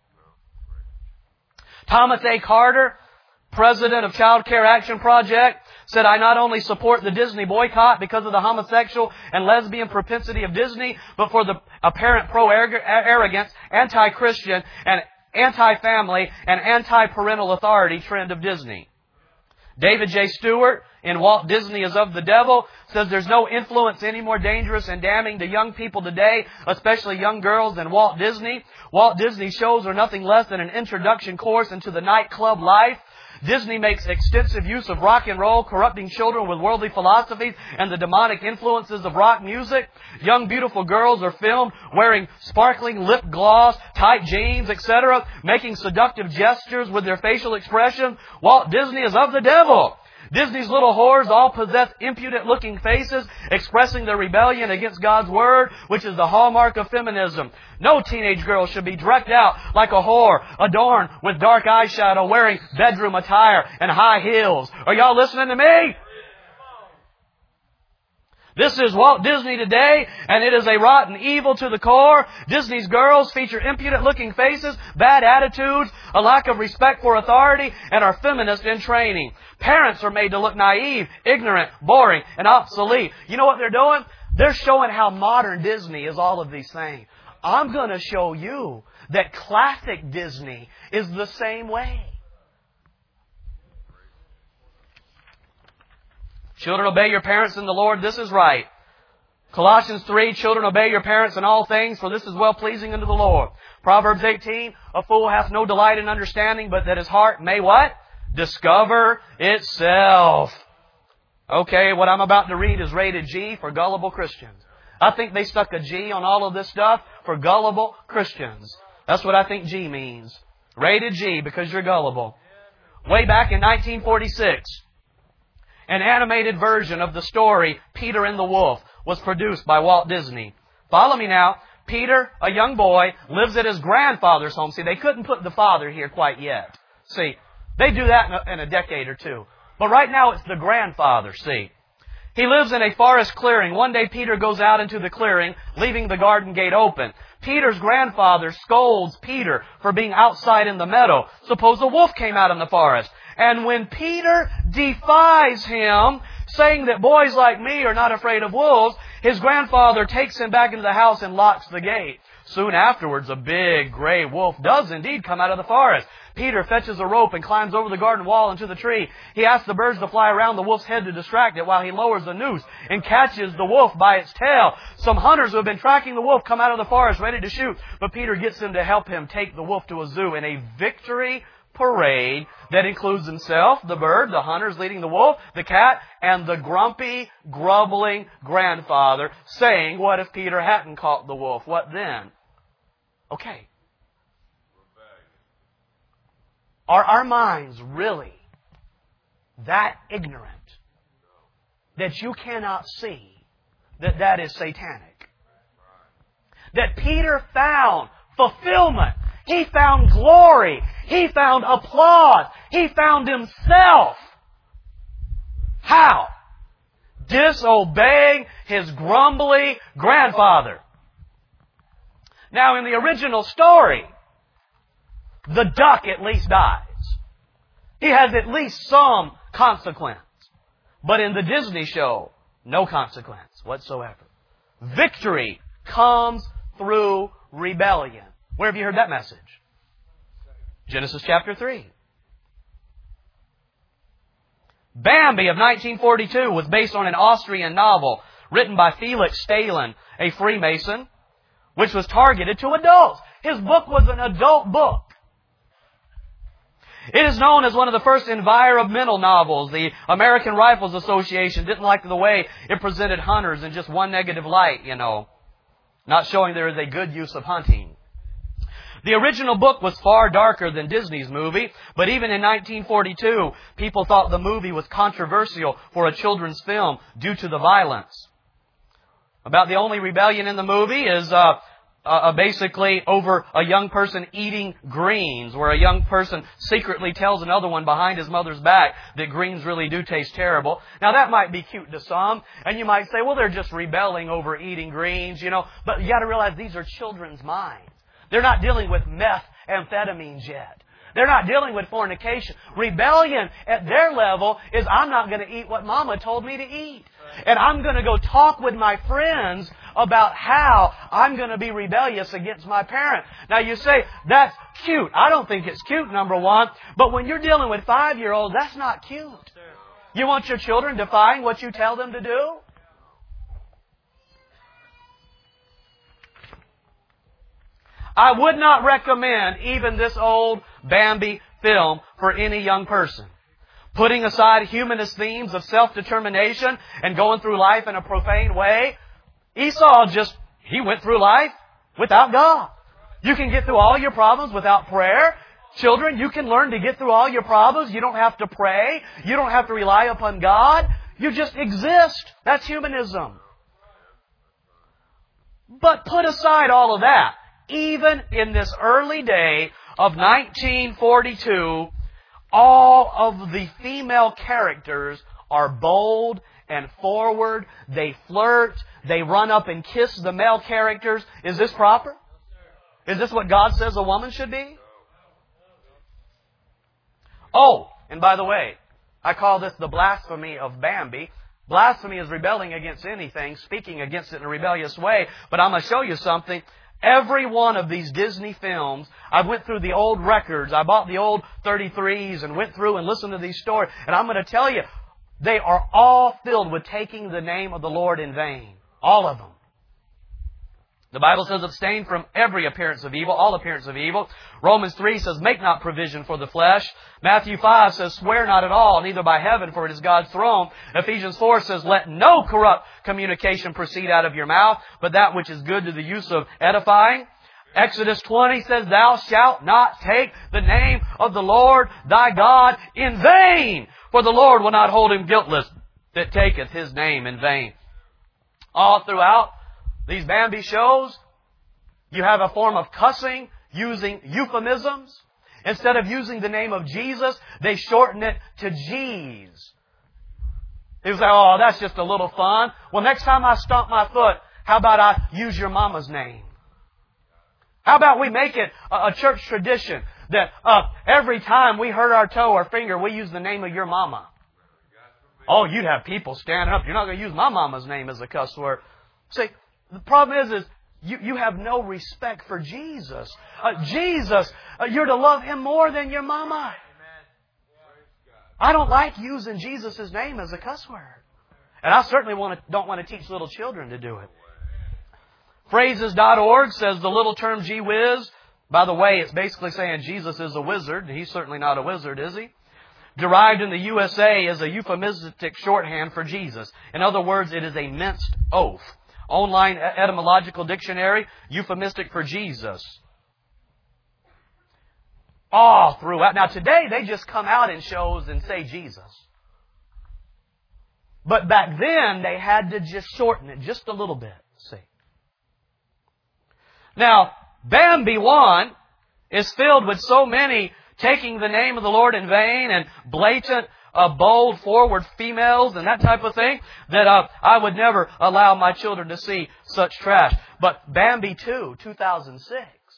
Thomas A. Carter, president of Child Care Action Project, said, I not only support the Disney boycott because of the homosexual and lesbian propensity of Disney, but for the apparent pro-arrogance, anti-Christian, and anti-family, and anti-parental authority trend of Disney. David J. Stewart, in Walt Disney is of the Devil, says there's no influence any more dangerous and damning to young people today, especially young girls, than Walt Disney. Walt Disney shows are nothing less than an introduction course into the nightclub life. Disney makes extensive use of rock and roll, corrupting children with worldly philosophies and the demonic influences of rock music. Young, beautiful girls are filmed wearing sparkling lip gloss, tight jeans, etc., making seductive gestures with their facial expression. Walt Disney is of the devil. Disney's little whores all possess impudent-looking faces, expressing their rebellion against God's Word, which is the hallmark of feminism. No teenage girl should be drecked out like a whore, adorned with dark eyeshadow, wearing bedroom attire and high heels. Are y'all listening to me? This is Walt Disney today, and it is a rotten evil to the core. Disney's girls feature impudent-looking faces, bad attitudes, a lack of respect for authority, and are feminist in training. Parents are made to look naive, ignorant, boring, and obsolete. You know what they're doing? They're showing how modern Disney is all of these things. I'm going to show you that classic Disney is the same way. Children, obey your parents in the Lord. This is right. Colossians 3, children, obey your parents in all things, for this is well-pleasing unto the Lord. Proverbs 18, a fool hath no delight in understanding, but that his heart may what? Discover itself. Okay, what I'm about to read is rated G for gullible Christians. I think they stuck a G on all of this stuff for gullible Christians. That's what I think G means. Rated G because you're gullible. Way back in 1946, an animated version of the story Peter and the Wolf was produced by Walt Disney. Follow me now. Peter, a young boy, lives at his grandfather's home. See, they couldn't put the father here quite yet. See, they do that in a decade or two. But right now it's the grandfather, see. He lives in a forest clearing. One day Peter goes out into the clearing, leaving the garden gate open. Peter's grandfather scolds Peter for being outside in the meadow. Suppose a wolf came out in the forest. And when Peter defies him, saying that boys like me are not afraid of wolves, his grandfather takes him back into the house and locks the gate. Soon afterwards, a big gray wolf does indeed come out of the forest. Peter fetches a rope and climbs over the garden wall into the tree. He asks the birds to fly around the wolf's head to distract it while he lowers the noose and catches the wolf by its tail. Some hunters who have been tracking the wolf come out of the forest ready to shoot, but Peter gets them to help him take the wolf to a zoo in a victory parade that includes himself, the bird, the hunters leading the wolf, the cat, and the grumpy, grumbling grandfather saying, what if Peter hadn't caught the wolf? What then? Okay. Are our minds really that ignorant that you cannot see that that is satanic? That Peter found fulfillment. He found glory. He found applause. He found himself. How? Disobeying his grumbly grandfather. Now, in the original story, the duck at least dies. He has at least some consequence. But in the Disney show, no consequence whatsoever. Victory comes through rebellion. Where have you heard that message? Genesis chapter 3. Bambi of 1942 was based on an Austrian novel written by Felix Stalin, a Freemason, which was targeted to adults. His book was an adult book. It is known as one of the first environmental novels. The American Rifles Association didn't like the way it presented hunters in just one negative light, not showing there is a good use of hunting. The original book was far darker than Disney's movie, but even in 1942, people thought the movie was controversial for a children's film due to the violence. About the only rebellion in the movie is basically over a young person eating greens, where a young person secretly tells another one behind his mother's back that greens really do taste terrible. Now that might be cute to some, and you might say, well, they're just rebelling over eating greens, but you got to realize these are children's minds. They're not dealing with methamphetamines yet. They're not dealing with fornication. Rebellion at their level is, I'm not going to eat what Mama told me to eat. And I'm going to go talk with my friends about how I'm going to be rebellious against my parent. Now you say, that's cute. I don't think it's cute, number one. But when you're dealing with 5-year-olds, that's not cute. You want your children defying what you tell them to do? I would not recommend even this old Bambi film for any young person. Putting aside humanist themes of self-determination and going through life in a profane way, Esau he went through life without God. You can get through all your problems without prayer. Children, you can learn to get through all your problems. You don't have to pray. You don't have to rely upon God. You just exist. That's humanism. But put aside all of that. Even in this early day of 1942, all of the female characters are bold and forward. They flirt. They run up and kiss the male characters. Is this proper? Is this what God says a woman should be? Oh, and by the way, I call this the blasphemy of Bambi. Blasphemy is rebelling against anything, speaking against it in a rebellious way. But I'm going to show you something. Every one of these Disney films, I went through the old records. I bought the old 33s and went through and listened to these stories. And I'm going to tell you, they are all filled with taking the name of the Lord in vain. All of them. The Bible says abstain from every appearance of evil, all appearance of evil. Romans 3 says make not provision for the flesh. Matthew 5 says swear not at all, neither by heaven, for it is God's throne. Ephesians 4 says let no corrupt communication proceed out of your mouth, but that which is good to the use of edifying. Exodus 20 says thou shalt not take the name of the Lord thy God in vain, for the Lord will not hold him guiltless that taketh his name in vain. All throughout these Bambi shows, you have a form of cussing using euphemisms. Instead of using the name of Jesus, they shorten it to G's. They say, oh, that's just a little fun. Well, next time I stomp my foot, how about I use your mama's name? How about we make it a church tradition that every time we hurt our toe or finger, we use the name of your mama. Oh, you'd have people standing up. You're not going to use my mama's name as a cuss word. See, the problem is you have no respect for Jesus. Jesus, you're to love Him more than your mama. I don't like using Jesus' name as a cuss word. And I certainly don't want to teach little children to do it. Phrases.org says the little term gee whiz By the way, it's basically saying Jesus is a wizard. He's certainly not a wizard, is he? Derived in the USA is a euphemistic shorthand for Jesus. In other words, it is a minced oath. Online etymological dictionary, euphemistic for Jesus. All throughout. Now today they just come out in shows and say Jesus. But back then they had to just shorten it just a little bit. See. Now, Bambi 1 is filled with so many taking the name of the Lord in vain and blatant, bold, forward females and that type of thing that I would never allow my children to see such trash. But Bambi 2, 2006.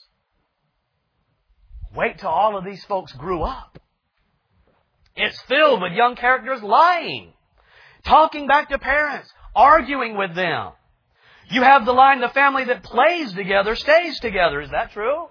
Wait till all of these folks grew up. It's filled with young characters lying, talking back to parents, arguing with them. You have the line, the family that plays together stays together. Is that true?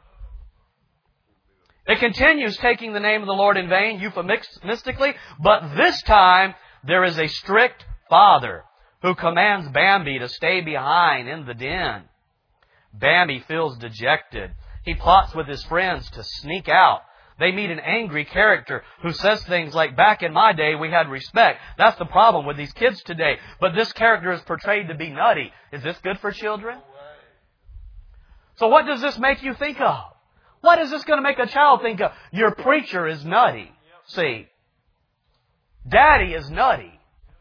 It continues taking the name of the Lord in vain, euphemistically, but this time there is a strict father who commands Bambi to stay behind in the den. Bambi feels dejected. He plots with his friends to sneak out. They meet an angry character who says things like, back in my day we had respect. That's the problem with these kids today. But this character is portrayed to be nutty. Is this good for children? So what does this make you think of? What is this going to make a child think of? Your preacher is nutty. See, Daddy is nutty.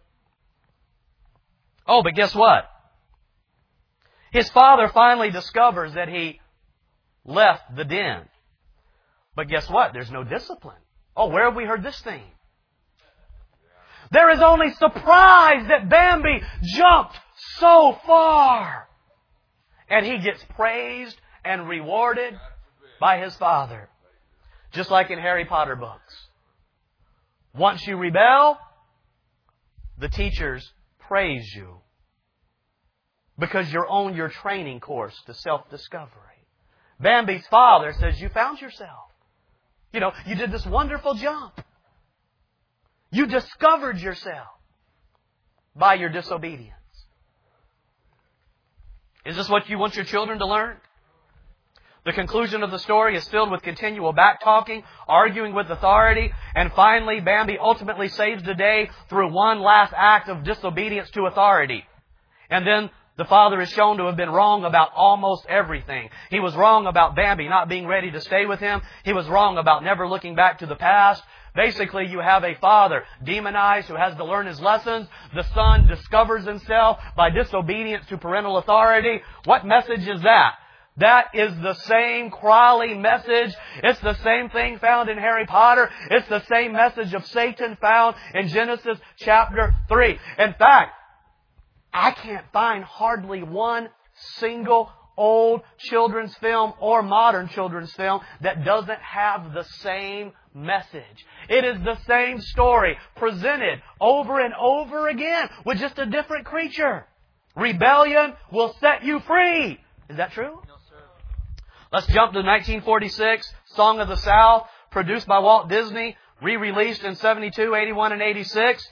Oh, but guess what? His father finally discovers that he left the den. But guess what? There's no discipline. Oh, where have we heard this thing? There is only surprise that Bambi jumped so far. And he gets praised and rewarded by his father. Just like in Harry Potter books. Once you rebel, the teachers praise you. Because you're on your training course to self-discovery. Bambi's father says, you found yourself. You know, you did this wonderful jump. You discovered yourself by your disobedience. Is this what you want your children to learn? The conclusion of the story is filled with continual back-talking, arguing with authority, and finally Bambi ultimately saves the day through one last act of disobedience to authority. And then the father is shown to have been wrong about almost everything. He was wrong about Bambi not being ready to stay with him. He was wrong about never looking back to the past. Basically, you have a father demonized who has to learn his lessons. The son discovers himself by disobedience to parental authority. What message is that? That is the same Crowley message. It's the same thing found in Harry Potter. It's the same message of Satan found in Genesis chapter 3. In fact, I can't find hardly one single old children's film or modern children's film that doesn't have the same message. It is the same story presented over and over again with just a different creature. Rebellion will set you free. Is that true? No, sir. Let's jump to 1946, Song of the South, produced by Walt Disney, re-released in 72, 81, and 86.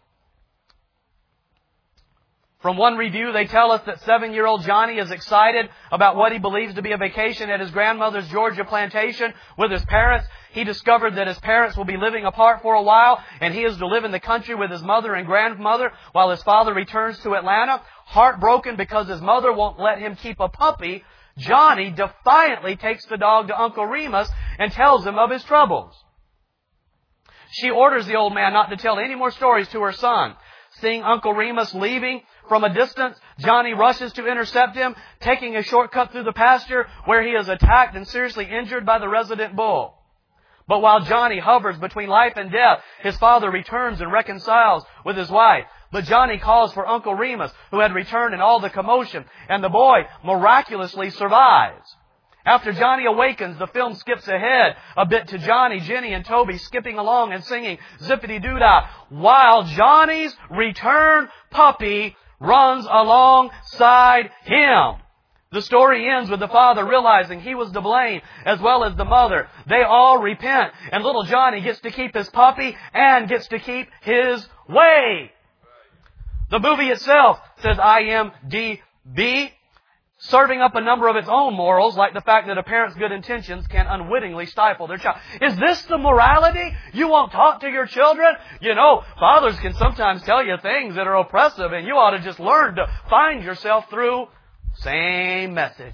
From one review, they tell us that 7-year-old Johnny is excited about what he believes to be a vacation at his grandmother's Georgia plantation with his parents. He discovered that his parents will be living apart for a while, and he is to live in the country with his mother and grandmother while his father returns to Atlanta. Heartbroken because his mother won't let him keep a puppy, Johnny defiantly takes the dog to Uncle Remus and tells him of his troubles. She orders the old man not to tell any more stories to her son. Seeing Uncle Remus leaving from a distance, Johnny rushes to intercept him, taking a shortcut through the pasture where he is attacked and seriously injured by the resident bull. But while Johnny hovers between life and death, his father returns and reconciles with his wife. But Johnny calls for Uncle Remus, who had returned in all the commotion, and the boy miraculously survives. After Johnny awakens, the film skips ahead a bit to Johnny, Jenny, and Toby skipping along and singing Zippity-Doo-Dah, while Johnny's returned puppy runs alongside him. The story ends with the father realizing he was to blame, as well as the mother. They all repent, and little Johnny gets to keep his puppy and gets to keep his way. The movie itself says IMDb serving up a number of its own morals, like the fact that a parent's good intentions can unwittingly stifle their child. Is this the morality you won't talk to your children? You know, fathers can sometimes tell you things that are oppressive, and you ought to just learn to find yourself through same message.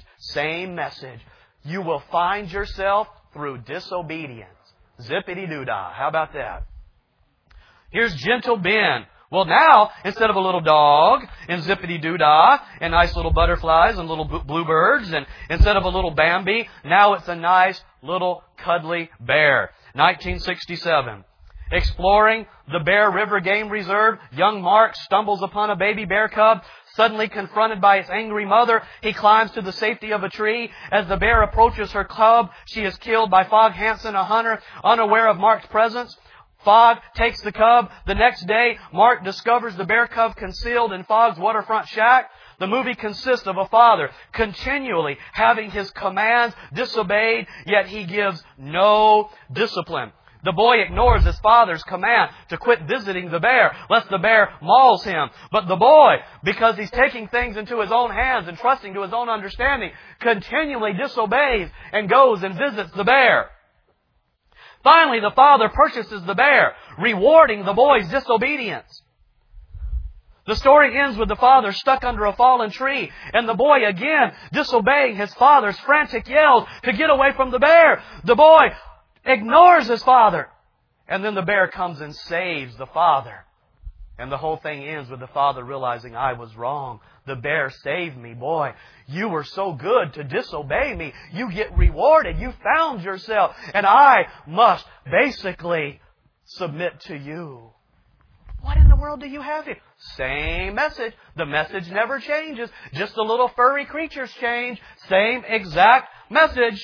You will find yourself through disobedience. Zippity-doo-dah. How about that? Here's Gentle Ben. Well, now, instead of a little dog and zippity-doo-dah and nice little butterflies and little bluebirds, and instead of a little Bambi, now it's a nice little cuddly bear. 1967. Exploring the Bear River Game Reserve, young Mark stumbles upon a baby bear cub. Suddenly confronted by its angry mother, he climbs to the safety of a tree. As the bear approaches her cub, she is killed by Fogg Hansen, a hunter, unaware of Mark's presence. Fogg takes the cub. The next day, Mark discovers the bear cub concealed in Fogg's waterfront shack. The movie consists of a father continually having his commands disobeyed, yet he gives no discipline. The boy ignores his father's command to quit visiting the bear, lest the bear mauls him. But the boy, because he's taking things into his own hands and trusting to his own understanding, continually disobeys and goes and visits the bear. Finally, the father purchases the bear, rewarding the boy's disobedience. The story ends with the father stuck under a fallen tree, and the boy again disobeying his father's frantic yells to get away from the bear. The boy ignores his father, and then the bear comes and saves the father. And the whole thing ends with the father realizing, I was wrong. The bear saved me. Boy, you were so good to disobey me. You get rewarded. You found yourself. And I must basically submit to you. What in the world do you have here? Same message. The message never changes. Just the little furry creatures change. Same exact message.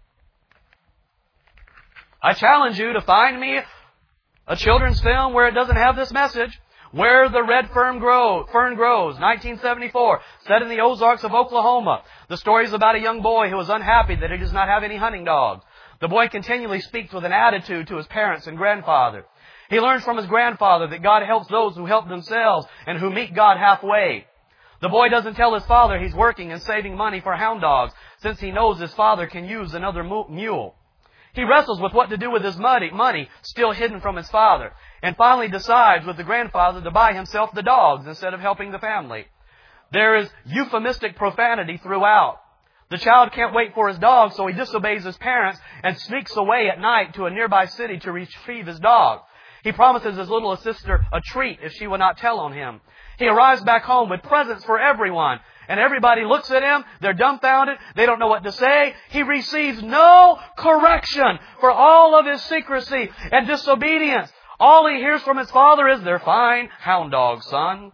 I challenge you to find me a children's film where it doesn't have this message. Where the Red Fern Grows, 1974, set in the Ozarks of Oklahoma. The story is about a young boy who is unhappy that he does not have any hunting dogs. The boy continually speaks with an attitude to his parents and grandfather. He learns from his grandfather that God helps those who help themselves and who meet God halfway. The boy doesn't tell his father he's working and saving money for hound dogs, since he knows his father can use another mule. He wrestles with what to do with his money still hidden from his father, and finally decides with the grandfather to buy himself the dogs instead of helping the family. There is euphemistic profanity throughout. The child can't wait for his dog, so he disobeys his parents and sneaks away at night to a nearby city to retrieve his dog. He promises his little sister a treat if she will not tell on him. He arrives back home with presents for everyone. And everybody looks at him. They're dumbfounded. They don't know what to say. He receives no correction for all of his secrecy and disobedience. All he hears from his father is, they're fine hound dogs, son.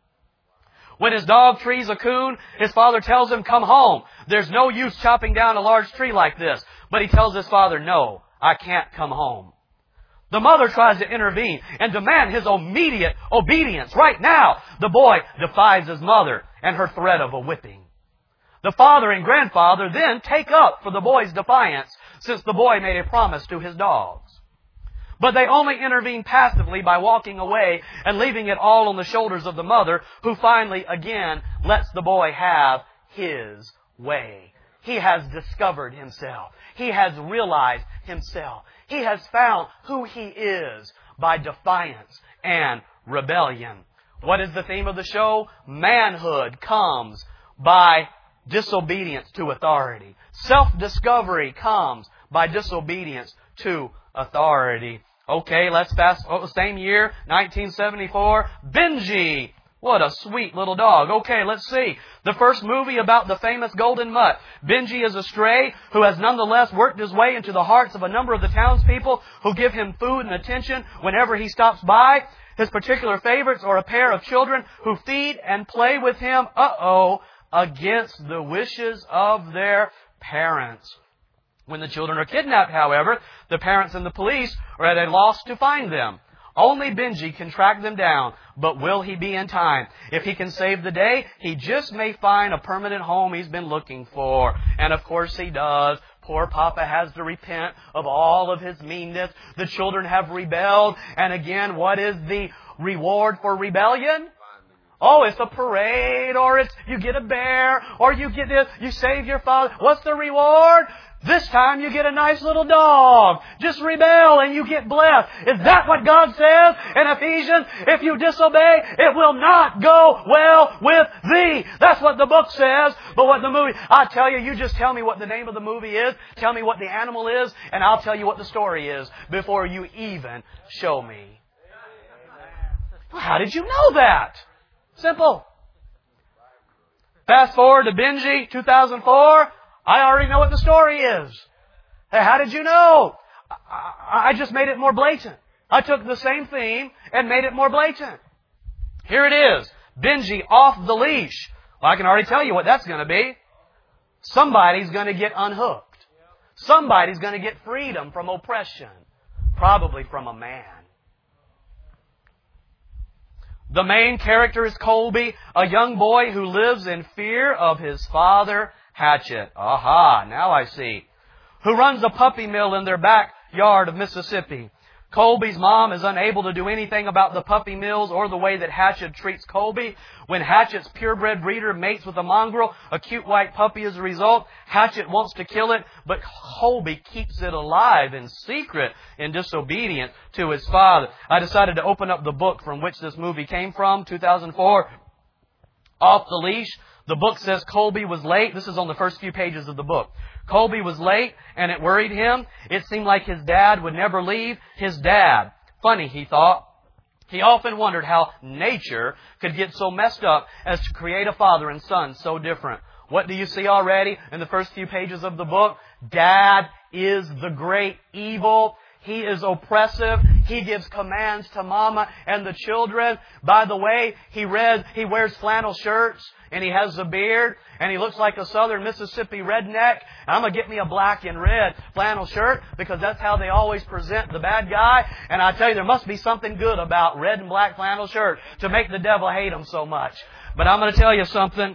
When his dog trees a coon, his father tells him, come home. There's no use chopping down a large tree like this. But he tells his father, no, I can't come home. The mother tries to intervene and demand his immediate obedience right now. The boy defies his mother and her threat of a whipping. The father and grandfather then take up for the boy's defiance, since the boy made a promise to his dogs. But they only intervene passively by walking away and leaving it all on the shoulders of the mother, who finally again lets the boy have his way. He has discovered himself. He has realized himself. He has found who he is by defiance and rebellion. What is the theme of the show? Manhood comes by disobedience to authority. Self-discovery comes by disobedience to authority. Okay, let's same year, 1974, Benji. What a sweet little dog. Okay, let's see. The first movie about the famous Golden Mutt. Benji is a stray who has nonetheless worked his way into the hearts of a number of the townspeople who give him food and attention whenever he stops by. His particular favorites are a pair of children who feed and play with him, against the wishes of their parents. When the children are kidnapped, however, the parents and the police are at a loss to find them. Only Benji can track them down, but will he be in time? If he can save the day, he just may find a permanent home he's been looking for. And of course he does. Poor Papa has to repent of all of his meanness. The children have rebelled. And again, what is the reward for rebellion? Oh, it's a parade, or it's you get a bear, or you get this, you save your father. What's the reward? This time you get a nice little dog. Just rebel and you get blessed. Is that what God says in Ephesians? If you disobey, it will not go well with thee. That's what the book says. But what the movie, I tell you, you just tell me what the name of the movie is, tell me what the animal is, and I'll tell you what the story is before you even show me. How did you know that? Simple. Fast forward to Benji, 2004. I already know what the story is. Hey, how did you know? I just made it more blatant. I took the same theme and made it more blatant. Here it is. Benji off the leash. Well, I can already tell you what that's going to be. Somebody's going to get unhooked. Somebody's going to get freedom from oppression. Probably from a man. The main character is Colby, a young boy who lives in fear of his father, Hatchet. Aha, now I see. Who runs a puppy mill in their backyard of Mississippi. Colby's mom is unable to do anything about the puppy mills or the way that Hatchet treats Colby. When Hatchet's purebred breeder mates with a mongrel, a cute white puppy as a result, Hatchet wants to kill it, but Colby keeps it alive in secret in disobedience to his father. I decided to open up the book from which this movie came from, 2004, Off the Leash. The book says Colby was late. This is on the first few pages of the book. Colby was late, and it worried him. It seemed like his dad would never leave his dad. Funny, he thought. He often wondered how nature could get so messed up as to create a father and son so different. What do you see already in the first few pages of the book? Dad is the great evil. He is oppressive. He gives commands to mama and the children. By the way, he wears flannel shirts and he has a beard and he looks like a southern Mississippi redneck. And I'm going to get me a black and red flannel shirt because that's how they always present the bad guy. And I tell you, there must be something good about red and black flannel shirt to make the devil hate him so much. But I'm going to tell you something.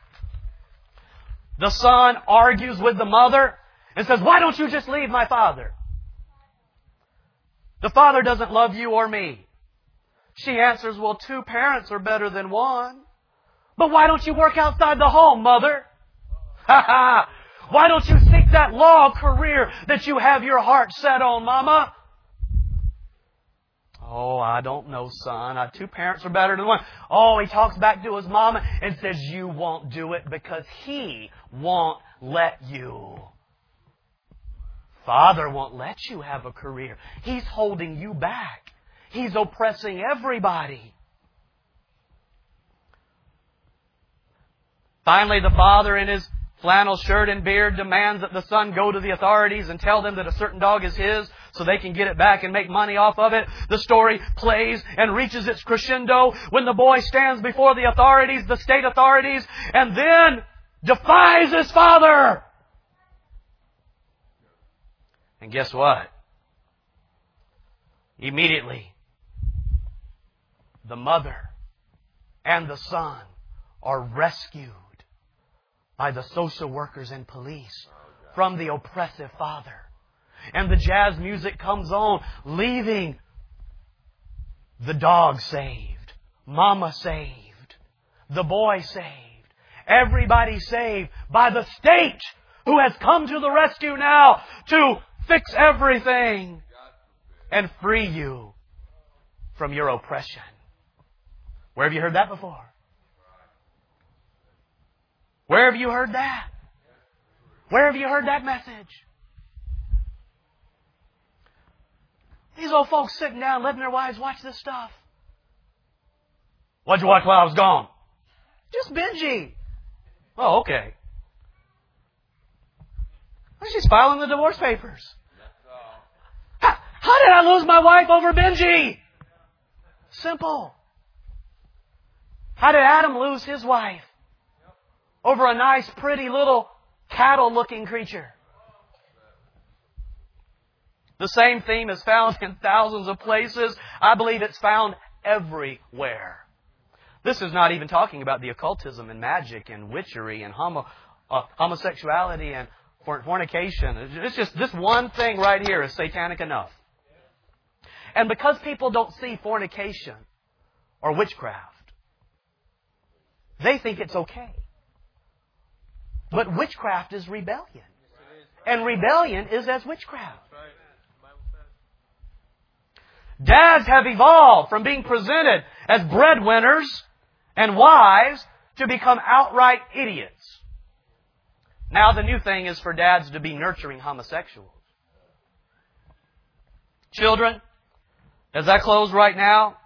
The son argues with the mother and says, "Why don't you just leave my father? The father doesn't love you or me." She answers, "Well, two parents are better than one." "But why don't you work outside the home, mother?" "Ha ha! Why don't you seek that law career that you have your heart set on, mama?" "Oh, I don't know, son. Two parents are better than one." Oh, he talks back to his mama and says, "You won't do it because he won't let you. Father won't let you have a career. He's holding you back. He's oppressing everybody." Finally, the father in his flannel shirt and beard demands that the son go to the authorities and tell them that a certain dog is his so they can get it back and make money off of it. The story plays and reaches its crescendo when the boy stands before the authorities, the state authorities, and then defies his father. And guess what? Immediately, the mother and the son are rescued by the social workers and police from the oppressive father. And the jazz music comes on, leaving the dog saved, mama saved, the boy saved, everybody saved by the state who has come to the rescue now to fix everything and free you from your oppression. Where have you heard that before? Where have you heard that? Where have you heard that message? These old folks sitting down, letting their wives watch this stuff. What'd you watch while I was gone? Just Benji. Oh, okay. She's filing the divorce papers. How did I lose my wife over Benji? Simple. How did Adam lose his wife? Over a nice, pretty little cattle-looking creature. The same theme is found in thousands of places. I believe it's found everywhere. This is not even talking about the occultism and magic and witchery and homosexuality and fornication. It's just this one thing right here is satanic enough. And because people don't see fornication or witchcraft They think it's okay. But witchcraft is rebellion. And rebellion is as witchcraft. Dads have evolved from being presented as breadwinners and wives to become outright idiots. Now the new thing is for dads to be nurturing homosexuals. Children, as I close right now,